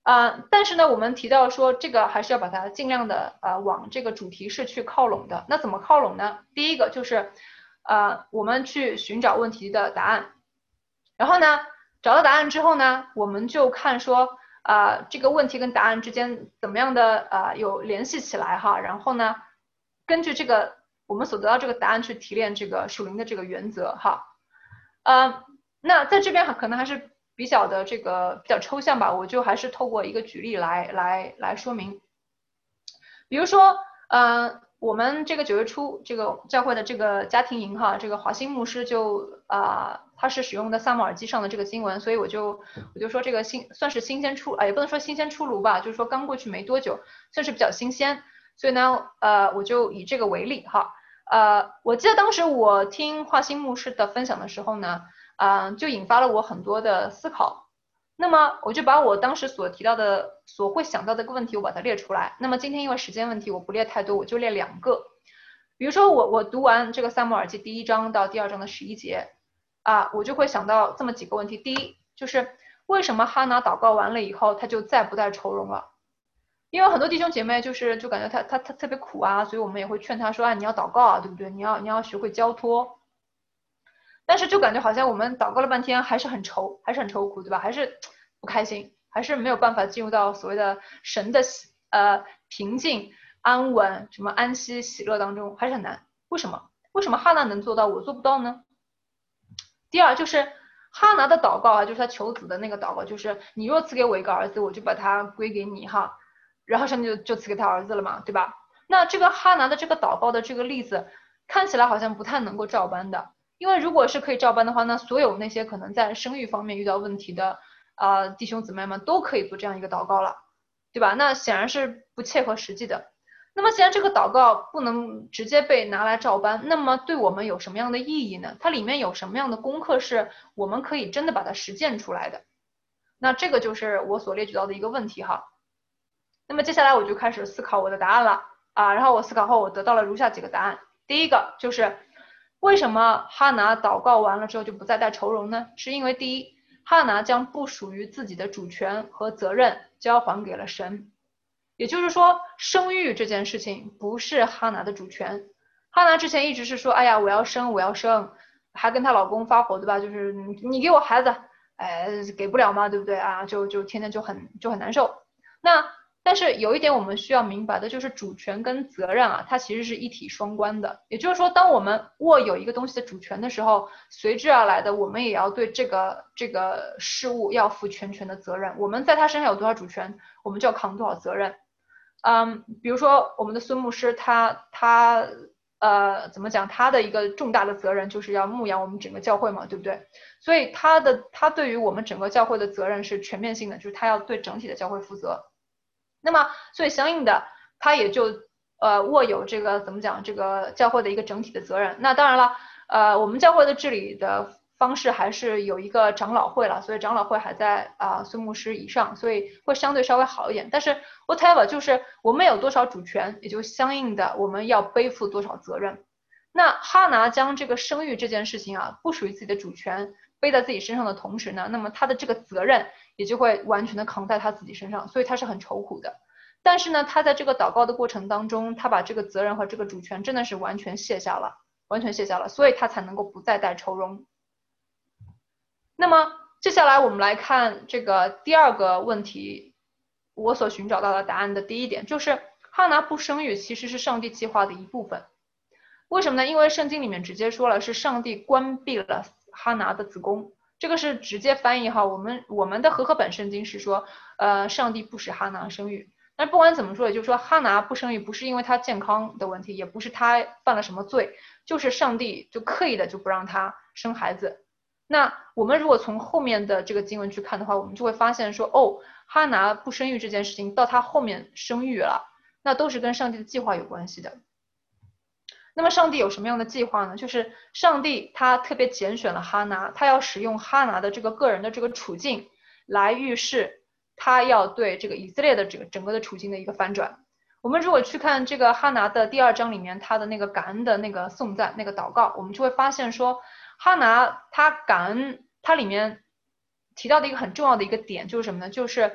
但是呢，我们提到说这个还是要把它尽量的往这个主题是去靠拢的。那怎么靠拢呢？第一个就是我们去寻找问题的答案，然后呢，找到答案之后呢，我们就看说这个问题跟答案之间怎么样的有联系起来哈，然后呢，根据这个我们所得到这个答案去提炼这个属灵的这个原则哈。呃，那在这边可能还是比较的这个比较抽象吧，我就还是透过一个举例来说明。比如说，我们这个9月初这个教会的这个家庭营哈，这个华兴牧师就他是使用的撒母耳记上的这个经文，所以我就说这个算是新鲜出，也不能说新鲜出炉吧，就是说刚过去没多久，算是比较新鲜，所以呢，我就以这个为例哈。我记得当时我听华兴牧师的分享的时候呢，就引发了我很多的思考。那么我就把我当时所提到的、所会想到的一个问题，我把它列出来。那么今天因为时间问题，我不列太多，我就列2个。比如说我读完这个撒母耳记第1章到第2章的11节，我就会想到这么几个问题。第一就是为什么哈拿祷告完了以后，他就再不带愁容了？因为很多弟兄姐妹就感觉他特别苦啊，所以我们也会劝他说，你要祷告啊，对不对？你要学会交托。但是就感觉好像我们祷告了半天，还是很愁苦，对吧？还是不开心，还是没有办法进入到所谓的神的平静、安稳、什么安息、喜乐当中，还是很难。为什么？为什么哈拿能做到，我做不到呢？第二就是哈拿的祷告啊，就是他求子的那个祷告，就是你若赐给我一个儿子，我就把他归给你哈。然后上帝就赐给他儿子了嘛，对吧？那这个哈拿的这个祷告的这个例子，看起来好像不太能够照搬的。因为如果是可以照搬的话，那所有那些可能在生育方面遇到问题的弟兄姊妹们都可以做这样一个祷告了，对吧？那显然是不切合实际的。那么既然这个祷告不能直接被拿来照搬，那么对我们有什么样的意义呢？它里面有什么样的功课是我们可以真的把它实践出来的？那这个就是我所列举到的一个问题哈。那么接下来我就开始思考我的答案了然后我思考后，我得到了如下几个答案。第一个就是为什么哈拿祷告完了之后就不再带愁容呢？是因为第一，哈拿将不属于自己的主权和责任交还给了神。也就是说，生育这件事情不是哈拿的主权。哈拿之前一直是说，哎呀，我要生，我要生，还跟她老公发火，对吧？就是你给我孩子，给不了嘛，对不对啊？就天天就很难受。那但是有一点我们需要明白的就是主权跟责任它其实是一体双关的。也就是说，当我们握有一个东西的主权的时候，随之而来的我们也要对这个事物要负全权的责任。我们在他身上有多少主权，我们就要扛多少责任。比如说我们的孙牧师，他怎么讲？他的一个重大的责任就是要牧养我们整个教会嘛，对不对？所以他对于我们整个教会的责任是全面性的，就是他要对整体的教会负责。那么，所以相应的，他也就握有这个怎么讲，这个教会的一个整体的责任。那当然了，我们教会的治理的方式还是有一个长老会了，所以长老会还在孙牧师以上，所以会相对稍微好一点。但是 whatever，就是我们有多少主权，也就相应的我们要背负多少责任。那哈拿将这个生育这件事情不属于自己的主权背在自己身上的同时呢，那么他的这个责任也就会完全的扛在他自己身上，所以他是很愁苦的。但是呢，他在这个祷告的过程当中，他把这个责任和这个主权真的是完全卸下了，所以他才能够不再带愁容。那么接下来我们来看这个第二个问题，我所寻找到的答案的第一点就是哈拿不生育其实是上帝计划的一部分。为什么呢？因为圣经里面直接说了是上帝关闭了哈拿的子宫，这个是直接翻译哈。我们的和合本圣经是说，上帝不使哈拿生育。但不管怎么说，也就是说哈拿不生育不是因为他健康的问题，也不是他犯了什么罪，就是上帝就刻意的就不让他生孩子。那我们如果从后面的这个经文去看的话，我们就会发现说，哈拿不生育这件事情到他后面生育了，那都是跟上帝的计划有关系的。那么上帝有什么样的计划呢？就是上帝他特别拣选了哈拿，他要使用哈拿的这个个人的这个处境来预示他要对这个以色列的这个整个的处境的一个反转。我们如果去看这个哈拿的第2章里面他的那个感恩的那个颂赞那个祷告，我们就会发现说哈拿他感恩，他里面提到的一个很重要的一个点就是什么呢？就是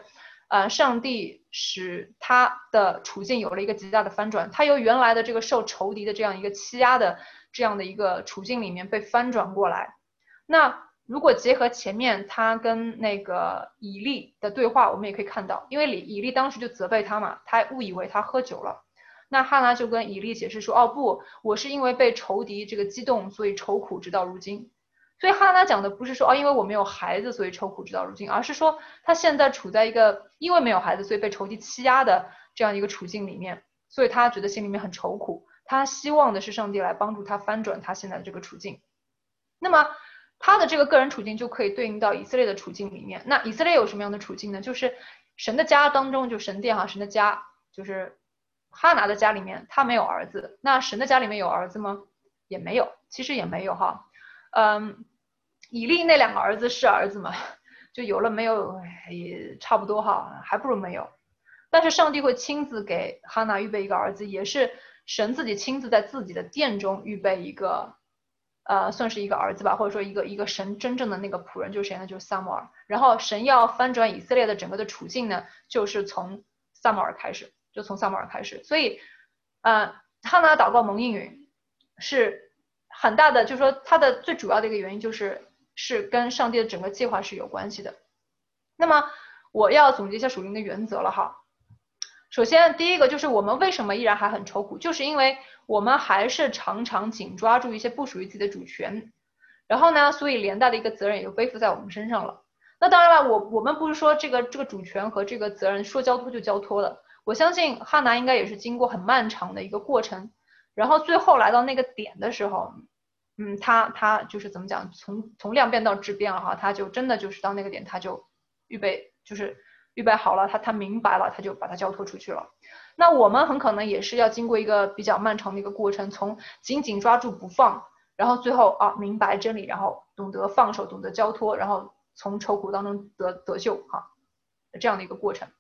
上帝使他的处境有了一个极大的翻转，他由原来的这个受仇敌的这样一个欺压的这样的一个处境里面被翻转过来。那如果结合前面他跟那个以利的对话，我们也可以看到，因为以利当时就责备他嘛，他误以为他喝酒了。那哈拿就跟以利解释说，哦不，我是因为被仇敌这个激动，所以愁苦直到如今。所以哈拿讲的不是说，哦，因为我没有孩子，所以愁苦直到如今，而是说他现在处在一个因为没有孩子，所以被仇敌欺压的这样一个处境里面，所以他觉得心里面很愁苦，他希望的是上帝来帮助他翻转他现在的这个处境。那么他的这个个人处境就可以对应到以色列的处境里面。那以色列有什么样的处境呢？就是神的家当中，就神殿哈，神的家就是哈拿的家里面，他没有儿子。那神的家里面有儿子吗？也没有，其实也没有哈。以利那2个儿子是儿子嘛，就有了没有也差不多哈，还不如没有。但是上帝会亲自给哈拿预备一个儿子，也是神自己亲自在自己的殿中预备一个，算是一个儿子吧，或者说一个神真正的那个仆人，就是谁呢？就是撒母耳。然后神要翻转以色列的整个的处境呢，就是从撒母耳开始，就从撒母耳开始。所以，哈拿祷告蒙应允是很大的，就是说它的最主要的一个原因是跟上帝的整个计划是有关系的。那么我要总结一下属灵的原则了哈。首先第一个就是我们为什么依然还很愁苦，就是因为我们还是常常紧抓住一些不属于自己的主权，然后呢，所以连带的一个责任也就背负在我们身上了。那当然了，我们不是说这个主权和这个责任说交托就交托了，我相信哈拿应该也是经过很漫长的一个过程，然后最后来到那个点的时候，他就是怎么讲，从量变到质变了哈，他就真的就是到那个点，他就预备好了，他明白了，他就把它交托出去了。那我们很可能也是要经过一个比较漫长的一个过程，从紧紧抓住不放，然后最后明白真理，然后懂得放手，懂得交托，然后从愁苦当中得救哈，这样的一个过程。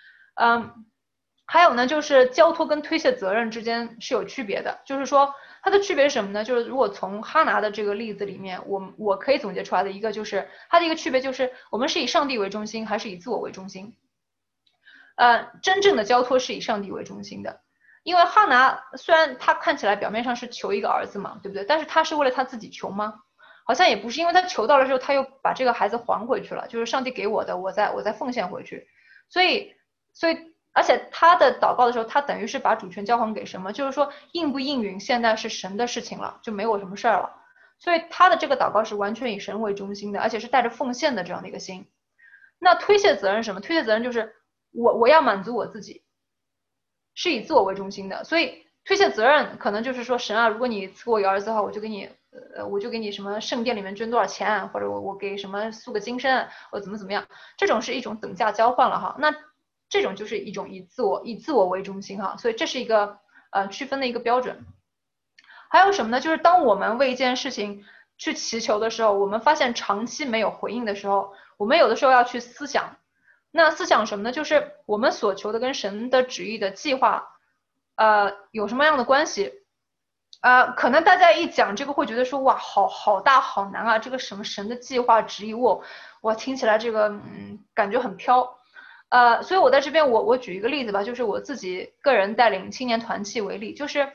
还有呢，就是交托跟推卸责任之间是有区别的，就是说它的区别是什么呢？就是如果从哈拿的这个例子里面，我可以总结出来的一个就是它的一个区别就是我们是以上帝为中心还是以自我为中心？真正的交托是以上帝为中心的，因为哈拿虽然他看起来表面上是求一个儿子嘛，对不对？但是他是为了他自己求吗？好像也不是，因为他求到了之后，他又把这个孩子还回去了，就是上帝给我的，我再奉献回去。所以而且他的祷告的时候，他等于是把主权交还给神嘛，就是说应不应允现在是神的事情了，就没我什么事儿了。所以他的这个祷告是完全以神为中心的，而且是带着奉献的这样的一个心。那推卸责任是什么？推卸责任就是我要满足我自己，是以自我为中心的。所以推卸责任可能就是说，神啊，如果你赐我一个儿子的话，我就给你什么圣殿里面捐多少钱，或者我给什么塑个金身，我怎么样，这种是一种等价交换了哈。那这种就是一种以自我为中心哈，所以这是一个区分的一个标准。还有什么呢？就是当我们为一件事情去祈求的时候，我们发现长期没有回应的时候，我们有的时候要去思想。那思想什么呢？就是我们所求的跟神的旨意的计划，有什么样的关系？可能大家一讲这个会觉得说，哇，好大好难啊！这个什么神的计划旨意，我听起来这个感觉很飘。所以我在这边我举一个例子吧，就是我自己个人带领青年团契为例，就是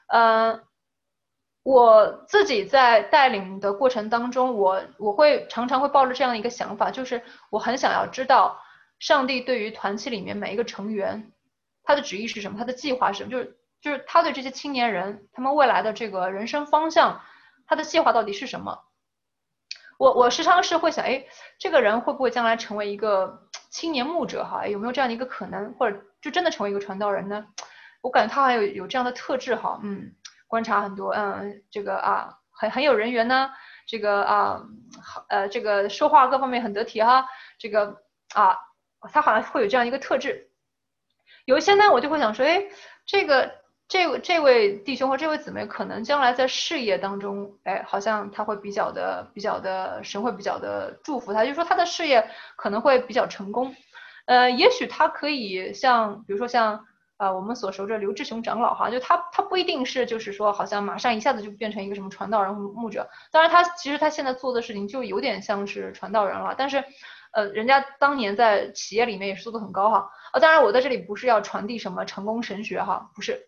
我自己在带领的过程当中，我会常常会抱着这样的一个想法，就是我很想要知道上帝对于团契里面每一个成员他的旨意是什么，他的计划是什么，就是他对这些青年人他们未来的这个人生方向，他的计划到底是什么？我时常是会想，哎，这个人会不会将来成为一个青年牧者哈？有没有这样的一个可能，或者就真的成为一个传道人呢？我感觉他还有这样的特质哈，观察很多，这个很有人缘呢，这个这个说话各方面很得体哈，这个他好像会有这样一个特质。有一些呢，我就会想说，哎，这位弟兄和这位姊妹，可能将来在事业当中，哎，好像他会比较的神会比较的祝福他，就是说他的事业可能会比较成功。也许他可以像，比如说像我们所熟知刘志雄长老哈，就他不一定是就是说好像马上一下子就变成一个什么传道人或牧者，当然其实他现在做的事情就有点像是传道人了，但是人家当年在企业里面也是做得很高哈。当然我在这里不是要传递什么成功神学哈，不是。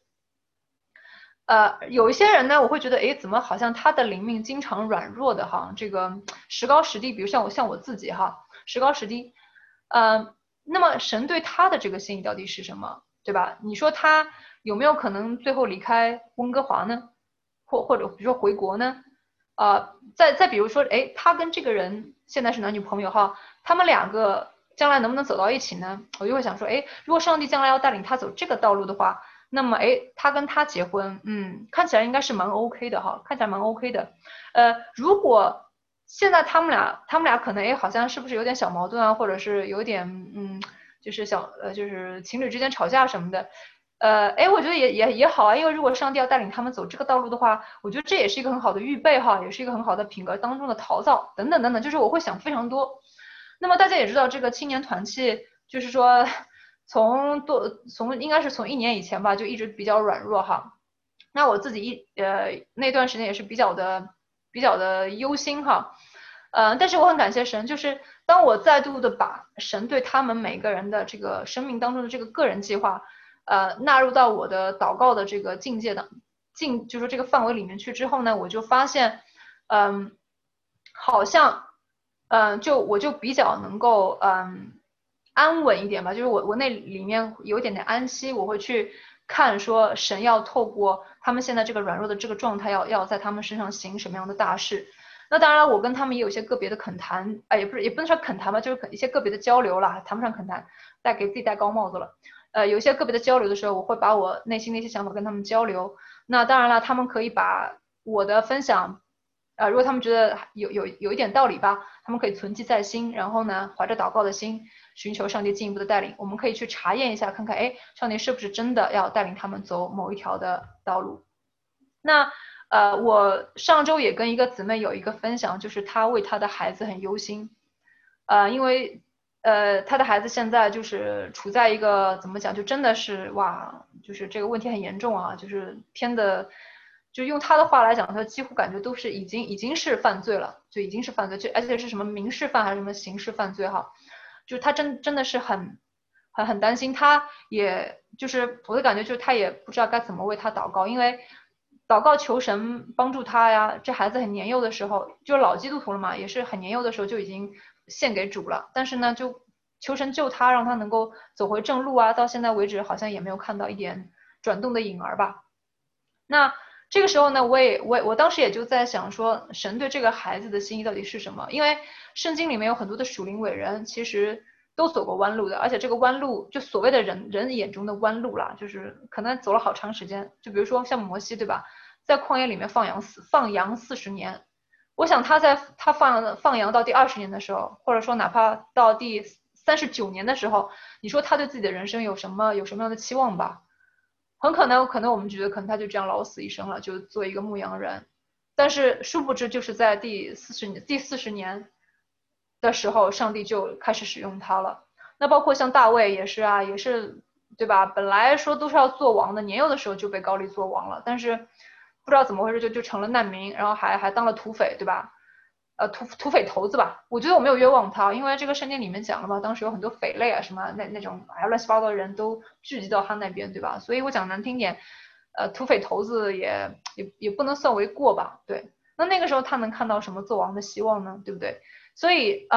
有一些人呢，我会觉得，哎，怎么好像他的灵命经常软弱的哈，这个时高时低，比如像我自己哈，时高时低。那么神对他的这个心意到底是什么，对吧？你说他有没有可能最后离开温哥华呢？或者比如说回国呢？再比如说，哎，他跟这个人现在是男女朋友哈，他们两个将来能不能走到一起呢？我就会想说，哎，如果上帝将来要带领他走这个道路的话。那么，哎，他跟他结婚，看起来应该是蛮 OK 的哈，看起来蛮 OK 的。如果现在他们俩可能，哎，好像是不是有点小矛盾啊，或者是有点，就是就是情侣之间吵架什么的。哎，我觉得也好啊，因为如果上帝要带领他们走这个道路的话，我觉得这也是一个很好的预备哈，也是一个很好的品格当中的陶造，等等等等，就是我会想非常多。那么大家也知道，这个青年团契，就是说。从应该是从1年以前吧，就一直比较软弱哈。那我自己那段时间也是比较的忧心哈。但是我很感谢神，就是当我再度的把神对他们每个人的这个生命当中的这个个人计划，纳入到我的祷告的这个境界的就是这个范围里面去之后呢，我就发现，好像，我就比较能够安稳一点吧，就是我那里面有一点点安息，我会去看说神要透过他们现在这个软弱的这个状态，要在他们身上行什么样的大事。那当然，我跟他们也有一些个别的恳谈，也不能说恳谈吧，就是一些个别的交流啦，谈不上恳谈，给自己戴高帽子了。有一些个别的交流的时候，我会把我内心的一些想法跟他们交流。那当然了，他们可以把我的分享，如果他们觉得有一点道理吧，他们可以存记在心，然后呢，怀着祷告的心，寻求上帝进一步的带领。我们可以去查验一下，看看，哎，上帝是不是真的要带领他们走某一条的道路？那我上周也跟一个姊妹有一个分享，就是她为她的孩子很忧心，因为她的孩子现在就是处在一个怎么讲，就真的是哇，就是这个问题很严重啊，就是偏的。就用他的话来讲，他几乎感觉都是已经是犯罪了，就已经是犯罪，就而且是什么民事犯还是什么刑事犯罪哈，就他真的是很担心，他也就是我的感觉就是他也不知道该怎么为他祷告，因为祷告求神帮助他呀，这孩子很年幼的时候，就是老基督徒了嘛，也是很年幼的时候就已经献给主了，但是呢，就求神救他，让他能够走回正路啊，到现在为止好像也没有看到一点转动的影儿吧。那这个时候呢，我当时也就在想说，神对这个孩子的心意到底是什么？因为圣经里面有很多的属灵伟人，其实都走过弯路的，而且这个弯路就所谓的人眼中的弯路啦，就是可能走了好长时间。就比如说像摩西，对吧？在旷野里面放羊40年，我想他放羊到第20年的时候，或者说哪怕到第39年的时候，你说他对自己的人生有什么样的期望吧？很可能我们觉得可能他就这样老死一生了，就做一个牧羊人，但是殊不知就是在第40年的时候，上帝就开始使用他了。那包括像大卫也是啊，也是对吧？本来说都是要做王的，年幼的时候就被高利做王了，但是不知道怎么回事就成了难民，然后还当了土匪，对吧？土匪头子吧，我觉得我没有冤枉他，因为这个圣经里面讲了嘛，当时有很多匪类啊，什么那种乱七八糟的人都聚集到他那边，对吧？所以我讲难听点，土匪头子也不能算为过吧，对。那个时候他能看到什么做王的希望呢？对不对？所以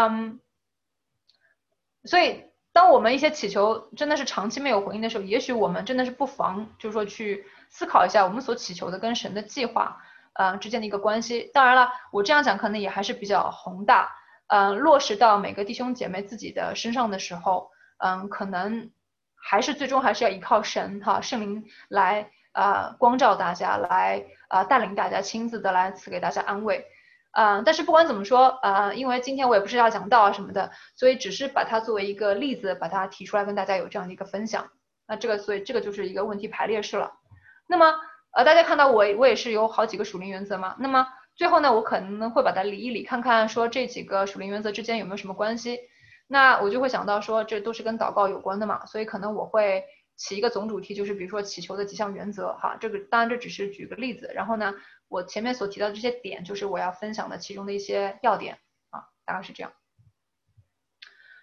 当我们一些祈求真的是长期没有回应的时候，也许我们真的是不妨就是说去思考一下我们所祈求的跟神的计划之间的一个关系。当然了，我这样讲可能也还是比较宏大，落实到每个弟兄姐妹自己的身上的时候，可能最终还是要依靠神哈圣灵来光照大家，来带领大家，亲自的来赐给大家安慰。但是不管怎么说，因为今天我也不是要讲道啊什么的，所以只是把它作为一个例子，把它提出来跟大家有这样的一个分享。所以这个就是一个问题排列式了。那么大家看到我也是有好几个属灵原则嘛。那么最后呢，我可能会把它理一理，看看说这几个属灵原则之间有没有什么关系。那我就会想到说，这都是跟祷告有关的嘛，所以可能我会起一个总主题，就是比如说祈求的几项原则哈。这个当然这只是举个例子，然后呢。我前面所提到的这些点，就是我要分享的其中的一些要点啊，大概是这样。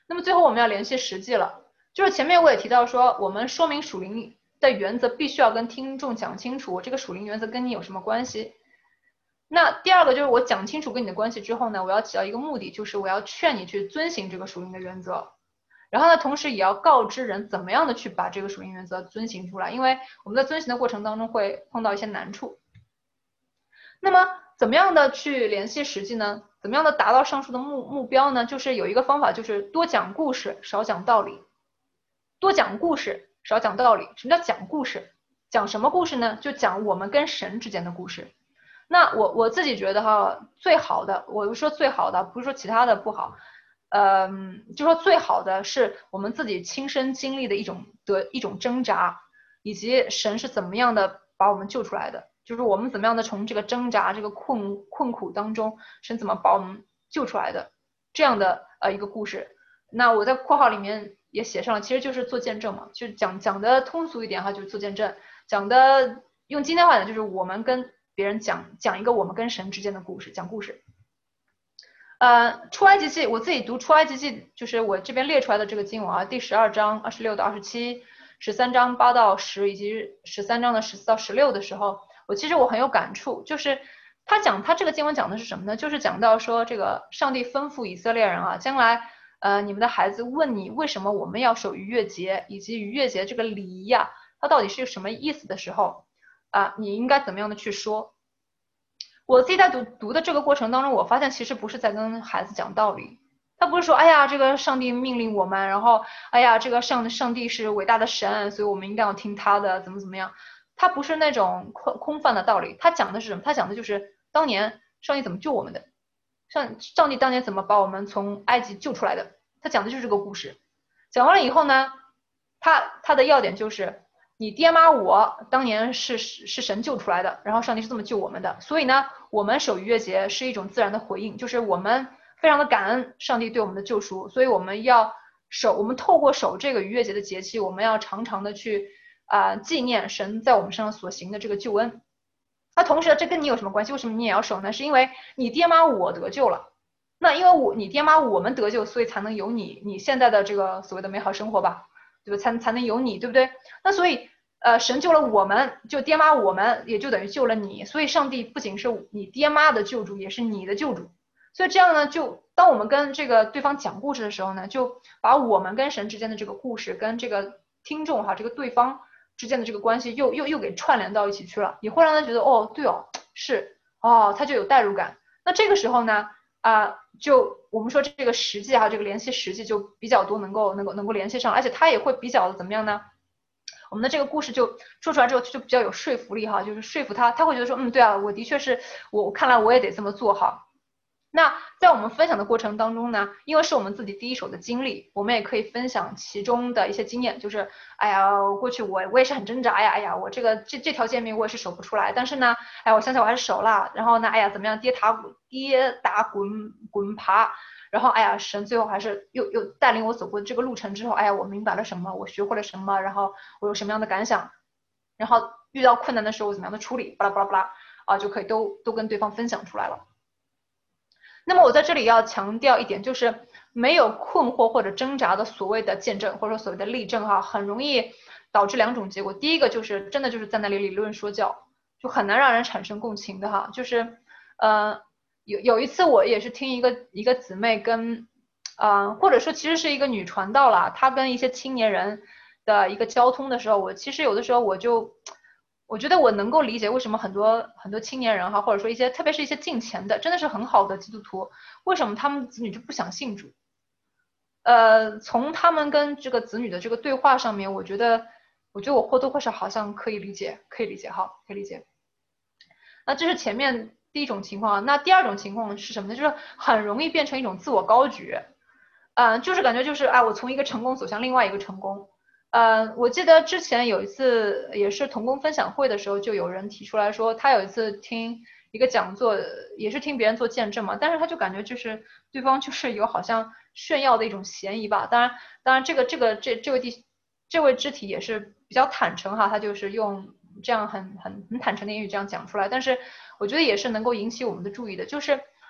那么最后我们要联系实际了，就是前面我也提到说，我们说明属灵的原则必须要跟听众讲清楚，这个属灵原则跟你有什么关系。那第二个就是我讲清楚跟你的关系之后呢，我要起到一个目的，就是我要劝你去遵行这个属灵的原则。然后呢，同时也要告知人怎么样的去把这个属灵原则遵行出来，因为我们在遵行的过程当中会碰到一些难处。那么怎么样的去联系实际呢？怎么样的达到上述的目标呢？就是有一个方法，就是多讲故事，少讲道理。多讲故事，少讲道理。什么叫讲故事？讲什么故事呢？就讲我们跟神之间的故事。那我自己觉得哈，最好的，我说最好的，不是说其他的不好，就说最好的是我们自己亲身经历的一种挣扎，以及神是怎么样的把我们救出来的，就是我们怎么样的从这个挣扎、这个困苦当中，神怎么把我们救出来的，这样的一个故事。那我在括号里面也写上了，其实就是做见证嘛，就讲的通俗一点哈，就是做见证，讲的用今天话讲就是我们跟别人讲一个我们跟神之间的故事，讲故事。出埃及记，我自己读出埃及记，就是我这边列出来的这个经文啊，第12章26到27，13章8到10，以及13章的14到16的时候，其实我很有感触，就是他这个经文讲的是什么呢？就是讲到说这个上帝吩咐以色列人啊，将来你们的孩子问你为什么我们要守逾越节，以及逾越节这个礼仪啊，它到底是什么意思的时候你应该怎么样的去说？我自己在读的这个过程当中，我发现其实不是在跟孩子讲道理，他不是说，哎呀，这个上帝命令我们，然后，哎呀，这个上帝是伟大的神，所以我们应该要听他的，怎么样？他不是那种空泛的道理，他讲的是什么？他讲的就是当年上帝怎么救我们的，上帝当年怎么把我们从埃及救出来的，他讲的就是这个故事。讲完了以后呢，他的要点就是。你爹妈我当年是神救出来的，然后上帝是这么救我们的，所以呢，我们守逾越节是一种自然的回应，就是我们非常的感恩上帝对我们的救赎，所以我们透过守这个逾越节的节期，我们要常常的去纪念神在我们身上所行的这个救恩。那同时这跟你有什么关系？为什么你也要守呢？是因为你爹妈我得救了，那因为你爹妈我们得救，所以才能有你现在的这个所谓的美好生活吧。对吧？才能有你，对不对？那所以，神救了我们，就爹妈我们，也就等于救了你。所以，上帝不仅是你爹妈的救主，也是你的救主。所以这样呢，就当我们跟这个对方讲故事的时候呢，就把我们跟神之间的这个故事，跟这个听众哈，这个对方之间的这个关系又给串联到一起去了，也会让他觉得哦，对哦，是哦，他就有代入感。那这个时候呢，就我们说这个实际哈，这个联系实际就比较多，能够联系上，而且它也会比较的怎么样呢？我们的这个故事就说出来之后就比较有说服力哈，就是说服他会觉得说，对啊，我的确是我看来我也得这么做哈。那在我们分享的过程当中呢，因为是我们自己第一手的经历，我们也可以分享其中的一些经验，就是哎呀，过去我也是很挣扎呀，哎呀，我这条诫命我也是守不出来，但是呢，哎，我想想我还是守了，然后呢，哎呀，怎么样，跌打滚爬，然后哎呀，神最后还是又带领我走过这个路程之后，哎呀，我明白了什么，我学会了什么，然后我有什么样的感想，然后遇到困难的时候怎么样的处理，巴拉巴拉巴拉就可以都跟对方分享出来了。那么我在这里要强调一点，就是没有困惑或者挣扎的所谓的见证，或者说所谓的例证哈，很容易导致两种结果。第一个就是真的就是在那里理论说教，就很难让人产生共情的哈。就是有一次我也是听一个姊妹跟或者说其实是一个女传道啦，她跟一些青年人的一个交通的时候，我其实有的时候我觉得我能够理解为什么很多青年人哈，或者说特别是一些敬虔的，真的是很好的基督徒，为什么他们子女就不想信主？从他们跟这个子女的这个对话上面，我觉得我或多或少好像可以理解哈，可以理解。那这是前面第一种情况，那第二种情况是什么呢？就是很容易变成一种自我高举，就是感觉就是我从一个成功走向另外一个成功。我记得之前有一次也是同工分享会的时候，就有人提出来说，他有一次听一个讲座，也是听别人做见证嘛，但是他就感觉就是对方就是有好像炫耀的一种嫌疑吧。当然这位肢体也是比较坦诚哈，他就是用这样很坦诚的言语这样讲出来，但是我觉得也是能够引起我们的注意的，就是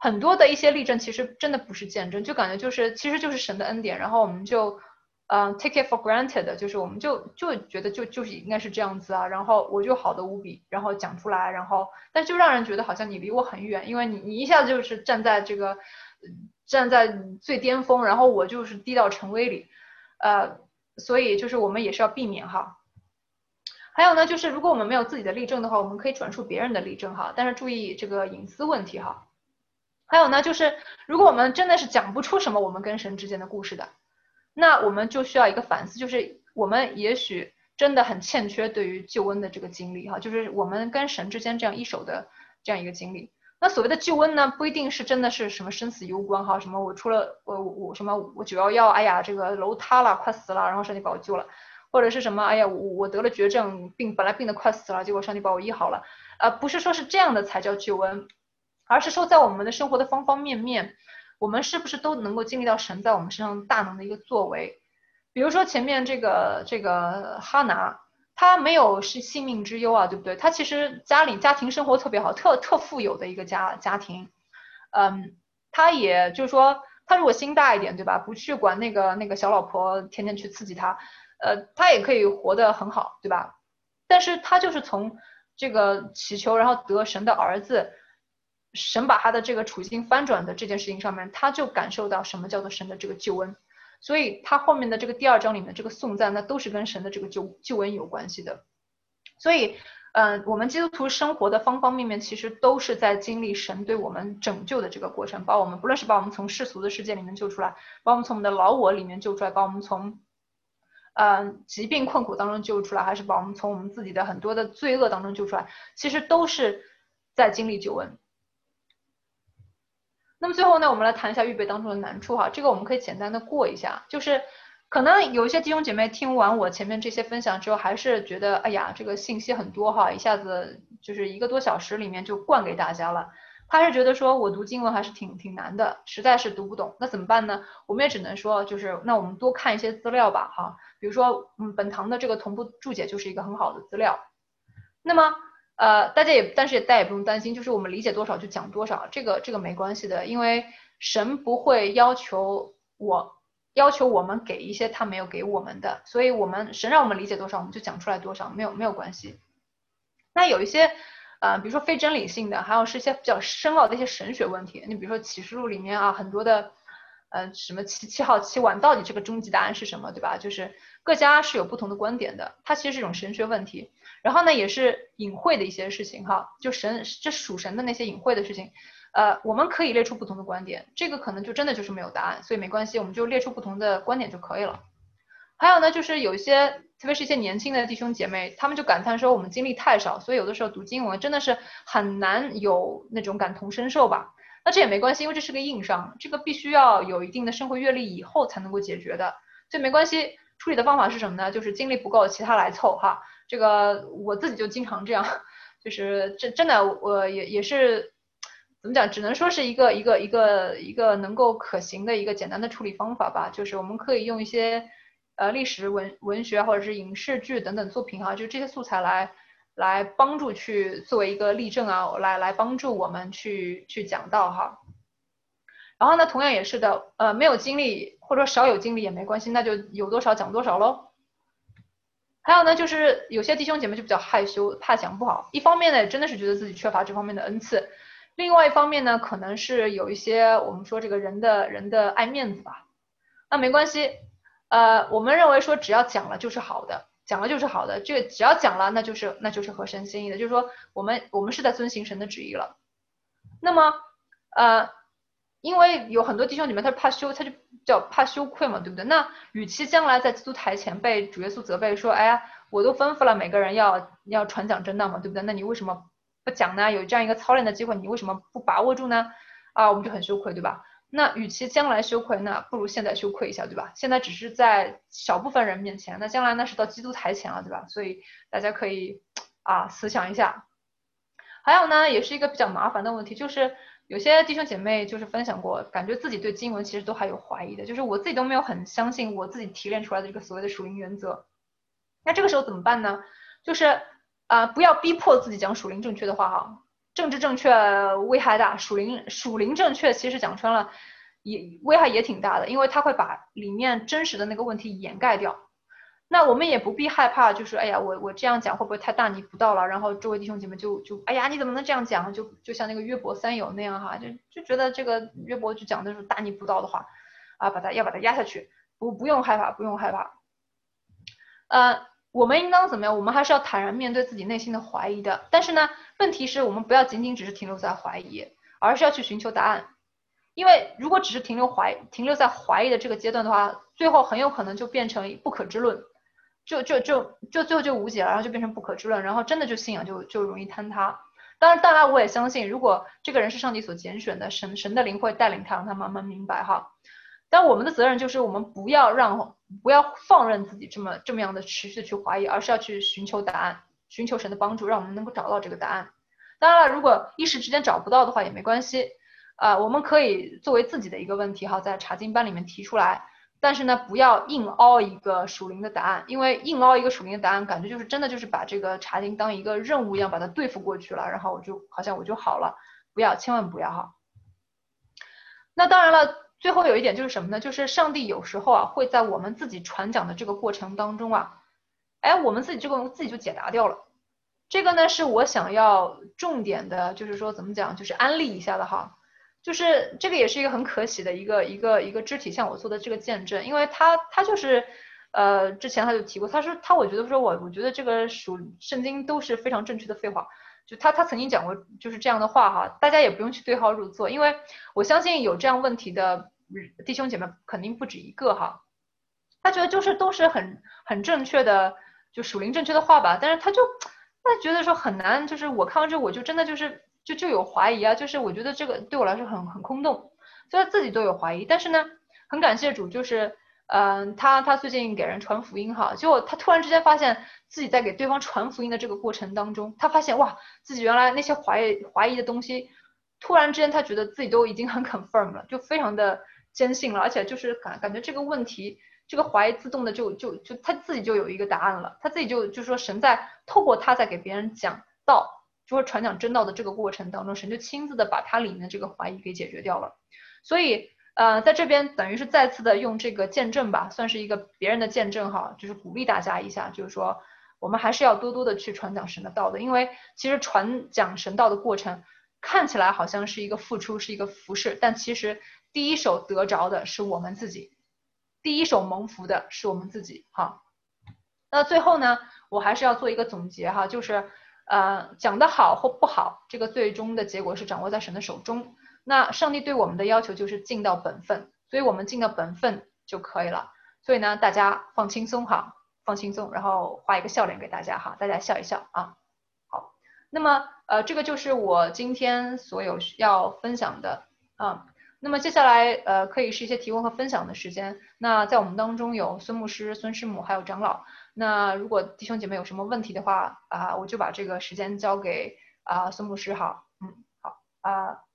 很多的一些例证其实真的不是见证，就感觉其实就是神的恩典，然后我们就take it for granted，就是我们就觉得就是应该是这样子啊，然后我就好的无比，然后讲出来，然后但就让人觉得好像你离我很远，因为你一下子就是站在最巅峰，然后我就是低到尘微里，所以就是我们也是要避免哈。还有呢，就是如果我们没有自己的例证的话，我们可以转述别人的例证哈，但是注意这个隐私问题哈。还有呢，就是如果我们真的是讲不出什么我们跟神之间的故事的，那我们就需要一个反思，就是我们也许真的很欠缺对于救恩的这个经历哈，就是我们跟神之间这样一手的这样一个经历。那所谓的救恩呢，不一定是真的是什么生死攸关哈，什么我出了我什么我911，哎呀这个楼塌了快死了，然后上帝把我救了，或者是什么哎呀我得了绝症本来病得快死了，结果上帝把我医好了，不是说是这样的才叫救恩，而是说在我们的生活的方方面面，我们是不是都能够经历到神在我们身上大能的一个作为？比如说前面这个哈拿，他没有是性命之忧啊，对不对？他其实家庭生活特别好，特富有的一个家庭，他也就是说，他如果心大一点，对吧？不去管那个小老婆，天天去刺激他，他也可以活得很好，对吧？但是他就是从这个祈求，然后得神的儿子，神把他的这个处境翻转的这件事情上面，他就感受到什么叫做神的这个救恩。所以他后面的这个第2章里面这个颂赞，那都是跟神的这个救恩有关系的。所以，我们基督徒生活的方方面面，其实都是在经历神对我们拯救的这个过程，把我们不论是把我们从世俗的世界里面救出来，把我们从我们的老我里面救出来，把我们从疾病困苦当中救出来，还是把我们从我们自己的很多的罪恶当中救出来，其实都是在经历救恩。那么最后呢，我们来谈一下预备当中的难处哈，这个我们可以简单的过一下，就是可能有一些弟兄姐妹听完我前面这些分享之后，还是觉得哎呀，这个信息很多哈，一下子就是1个多小时里面就灌给大家了，他是觉得说我读经文还是挺难的，实在是读不懂，那怎么办呢？我们也只能说就是那我们多看一些资料吧哈，比如说本堂的这个同步注解就是一个很好的资料。那么但是大家也不用担心，就是我们理解多少就讲多少，这个没关系的，因为神不会要求我们给一些他没有给我们的，所以神让我们理解多少，我们就讲出来多少，没有关系。那有一些比如说非真理性的，还有是一些比较深奥的一些神学问题，你比如说启示录里面啊很多的什么七号七晚到底这个终极答案是什么，对吧？就是各家是有不同的观点的，它其实是一种神学问题。然后呢，也是隐晦的一些事情哈，就这属神的那些隐晦的事情，我们可以列出不同的观点，这个可能就真的就是没有答案，所以没关系，我们就列出不同的观点就可以了。还有呢，就是有一些，特别是一些年轻的弟兄姐妹，他们就感叹说我们经历太少，所以有的时候读经文真的是很难有那种感同身受吧。那这也没关系，因为这是个硬伤，这个必须要有一定的生活阅历以后才能够解决的，所以没关系。处理的方法是什么呢？就是精力不够，其他来凑哈。这个我自己就经常这样，就是真的我也是怎么讲，只能说是一个能够可行的一个简单的处理方法吧。就是我们可以用一些历史文学或者是影视剧等等作品哈，就这些素材来帮助去作为一个例证啊，来帮助我们去讲到哈。然后呢，同样也是的，没有精力或者少有精力也没关系，那就有多少讲多少喽。还有呢，就是有些弟兄姐妹就比较害羞，怕讲不好。一方面呢，真的是觉得自己缺乏这方面的恩赐；另外一方面呢，可能是有一些我们说这个人的爱面子吧。那没关系，我们认为说只要讲了就是好的，讲了就是好的，这个只要讲了，那就是合神心意的，就是说我们是在遵行神的旨意了。那么因为有很多弟兄姐妹他就比较怕羞愧嘛，对不对？那与其将来在基督台前被主耶稣责备说，哎呀，我都吩咐了每个人要传讲真道嘛，对不对？那你为什么不讲呢？有这样一个操练的机会，你为什么不把握住呢？我们就很羞愧，对吧？那与其将来羞愧，那不如现在羞愧一下，对吧？现在只是在小部分人面前，那将来那是到基督台前了，对吧？所以大家可以思想一下。还有呢，也是一个比较麻烦的问题，就是有些弟兄姐妹就是分享过，感觉自己对经文其实都还有怀疑的，就是我自己都没有很相信我自己提炼出来的这个所谓的属灵原则。那这个时候怎么办呢？就是不要逼迫自己讲属灵正确的话哈， 政治正确危害大，属灵正确其实讲穿了也危害也挺大的，因为它会把里面真实的那个问题掩盖掉。那我们也不必害怕，就是哎呀，我这样讲会不会太大逆不道了？然后周围弟兄姐妹就哎呀，你怎么能这样讲？就像那个约伯三友那样哈，就觉得这个约伯就讲的是大逆不道的话啊，把它压下去，不用害怕，不用害怕。我们应当怎么样？我们还是要坦然面对自己内心的怀疑的。但是呢，问题是我们不要仅仅只是停留在怀疑，而是要去寻求答案。因为如果只是停留在怀疑的这个阶段的话，最后很有可能就变成不可知论，最后就无解了，然后就变成不可知论，然后真的就信仰就容易坍塌。当然我也相信，如果这个人是上帝所拣选的，神的灵会带领他，让他慢慢明白哈。但我们的责任就是我们不要放任自己这么样的持续的去怀疑，而是要去寻求答案，寻求神的帮助，让我们能够找到这个答案。当然了，如果一时之间找不到的话也没关系，我们可以作为自己的一个问题哈，在查经班里面提出来。但是呢，不要硬凹一个属灵的答案，因为硬凹一个属灵的答案，感觉就是真的就是把这个查经当一个任务一样把它对付过去了，然后好像我就好了。不要，千万不要哈。那当然了，最后有一点就是什么呢？就是上帝有时候啊会在我们自己传讲的这个过程当中啊，哎，我们自己就解答掉了。这个呢是我想要重点的，就是说怎么讲，就是安利一下的哈。就是这个也是一个很可喜的一个肢体向我做的这个见证，因为他就是之前他就提过，他说我觉得我觉得这个圣经都是非常正确的废话，就他曾经讲过就是这样的话哈，大家也不用去对号入座，因为我相信有这样问题的弟兄姐妹肯定不止一个哈，他觉得就是都是很正确的，就属灵正确的话吧，但是他觉得说很难，就是我看完之后我就真的就有怀疑啊，就是我觉得这个对我来说很空洞，所以他自己都有怀疑，但是呢，很感谢主，就是他最近给人传福音哈，结果他突然之间发现自己在给对方传福音的这个过程当中，他发现哇，自己原来那些怀疑的东西，突然之间他觉得自己都已经很 confirm 了，就非常的坚信了，而且就是感觉这个问题。这个怀疑自动的就他自己就有一个答案了，他自己就说神在透过他在给别人讲道，就是传讲真道的这个过程当中，神就亲自的把他里面的这个怀疑给解决掉了。所以在这边等于是再次的用这个见证吧，算是一个别人的见证哈，就是鼓励大家一下，就是说我们还是要多多的去传讲神的道的，因为其实传讲神道的过程看起来好像是一个付出，是一个服饰，但其实第一手得着的是我们自己。第一手蒙福的是我们自己哈。那最后呢，我还是要做一个总结哈，就是讲得好或不好，这个最终的结果是掌握在神的手中。那上帝对我们的要求就是尽到本分，所以我们尽到本分就可以了。所以呢，大家放轻松哈，放轻松，然后画一个笑脸给大家哈，大家笑一笑啊。好，那么这个就是我今天所有要分享的啊。那么接下来可以是一些提问和分享的时间。那在我们当中有孙牧师、孙师母还有长老。那如果弟兄姐妹有什么问题的话我就把这个时间交给孙牧师好，好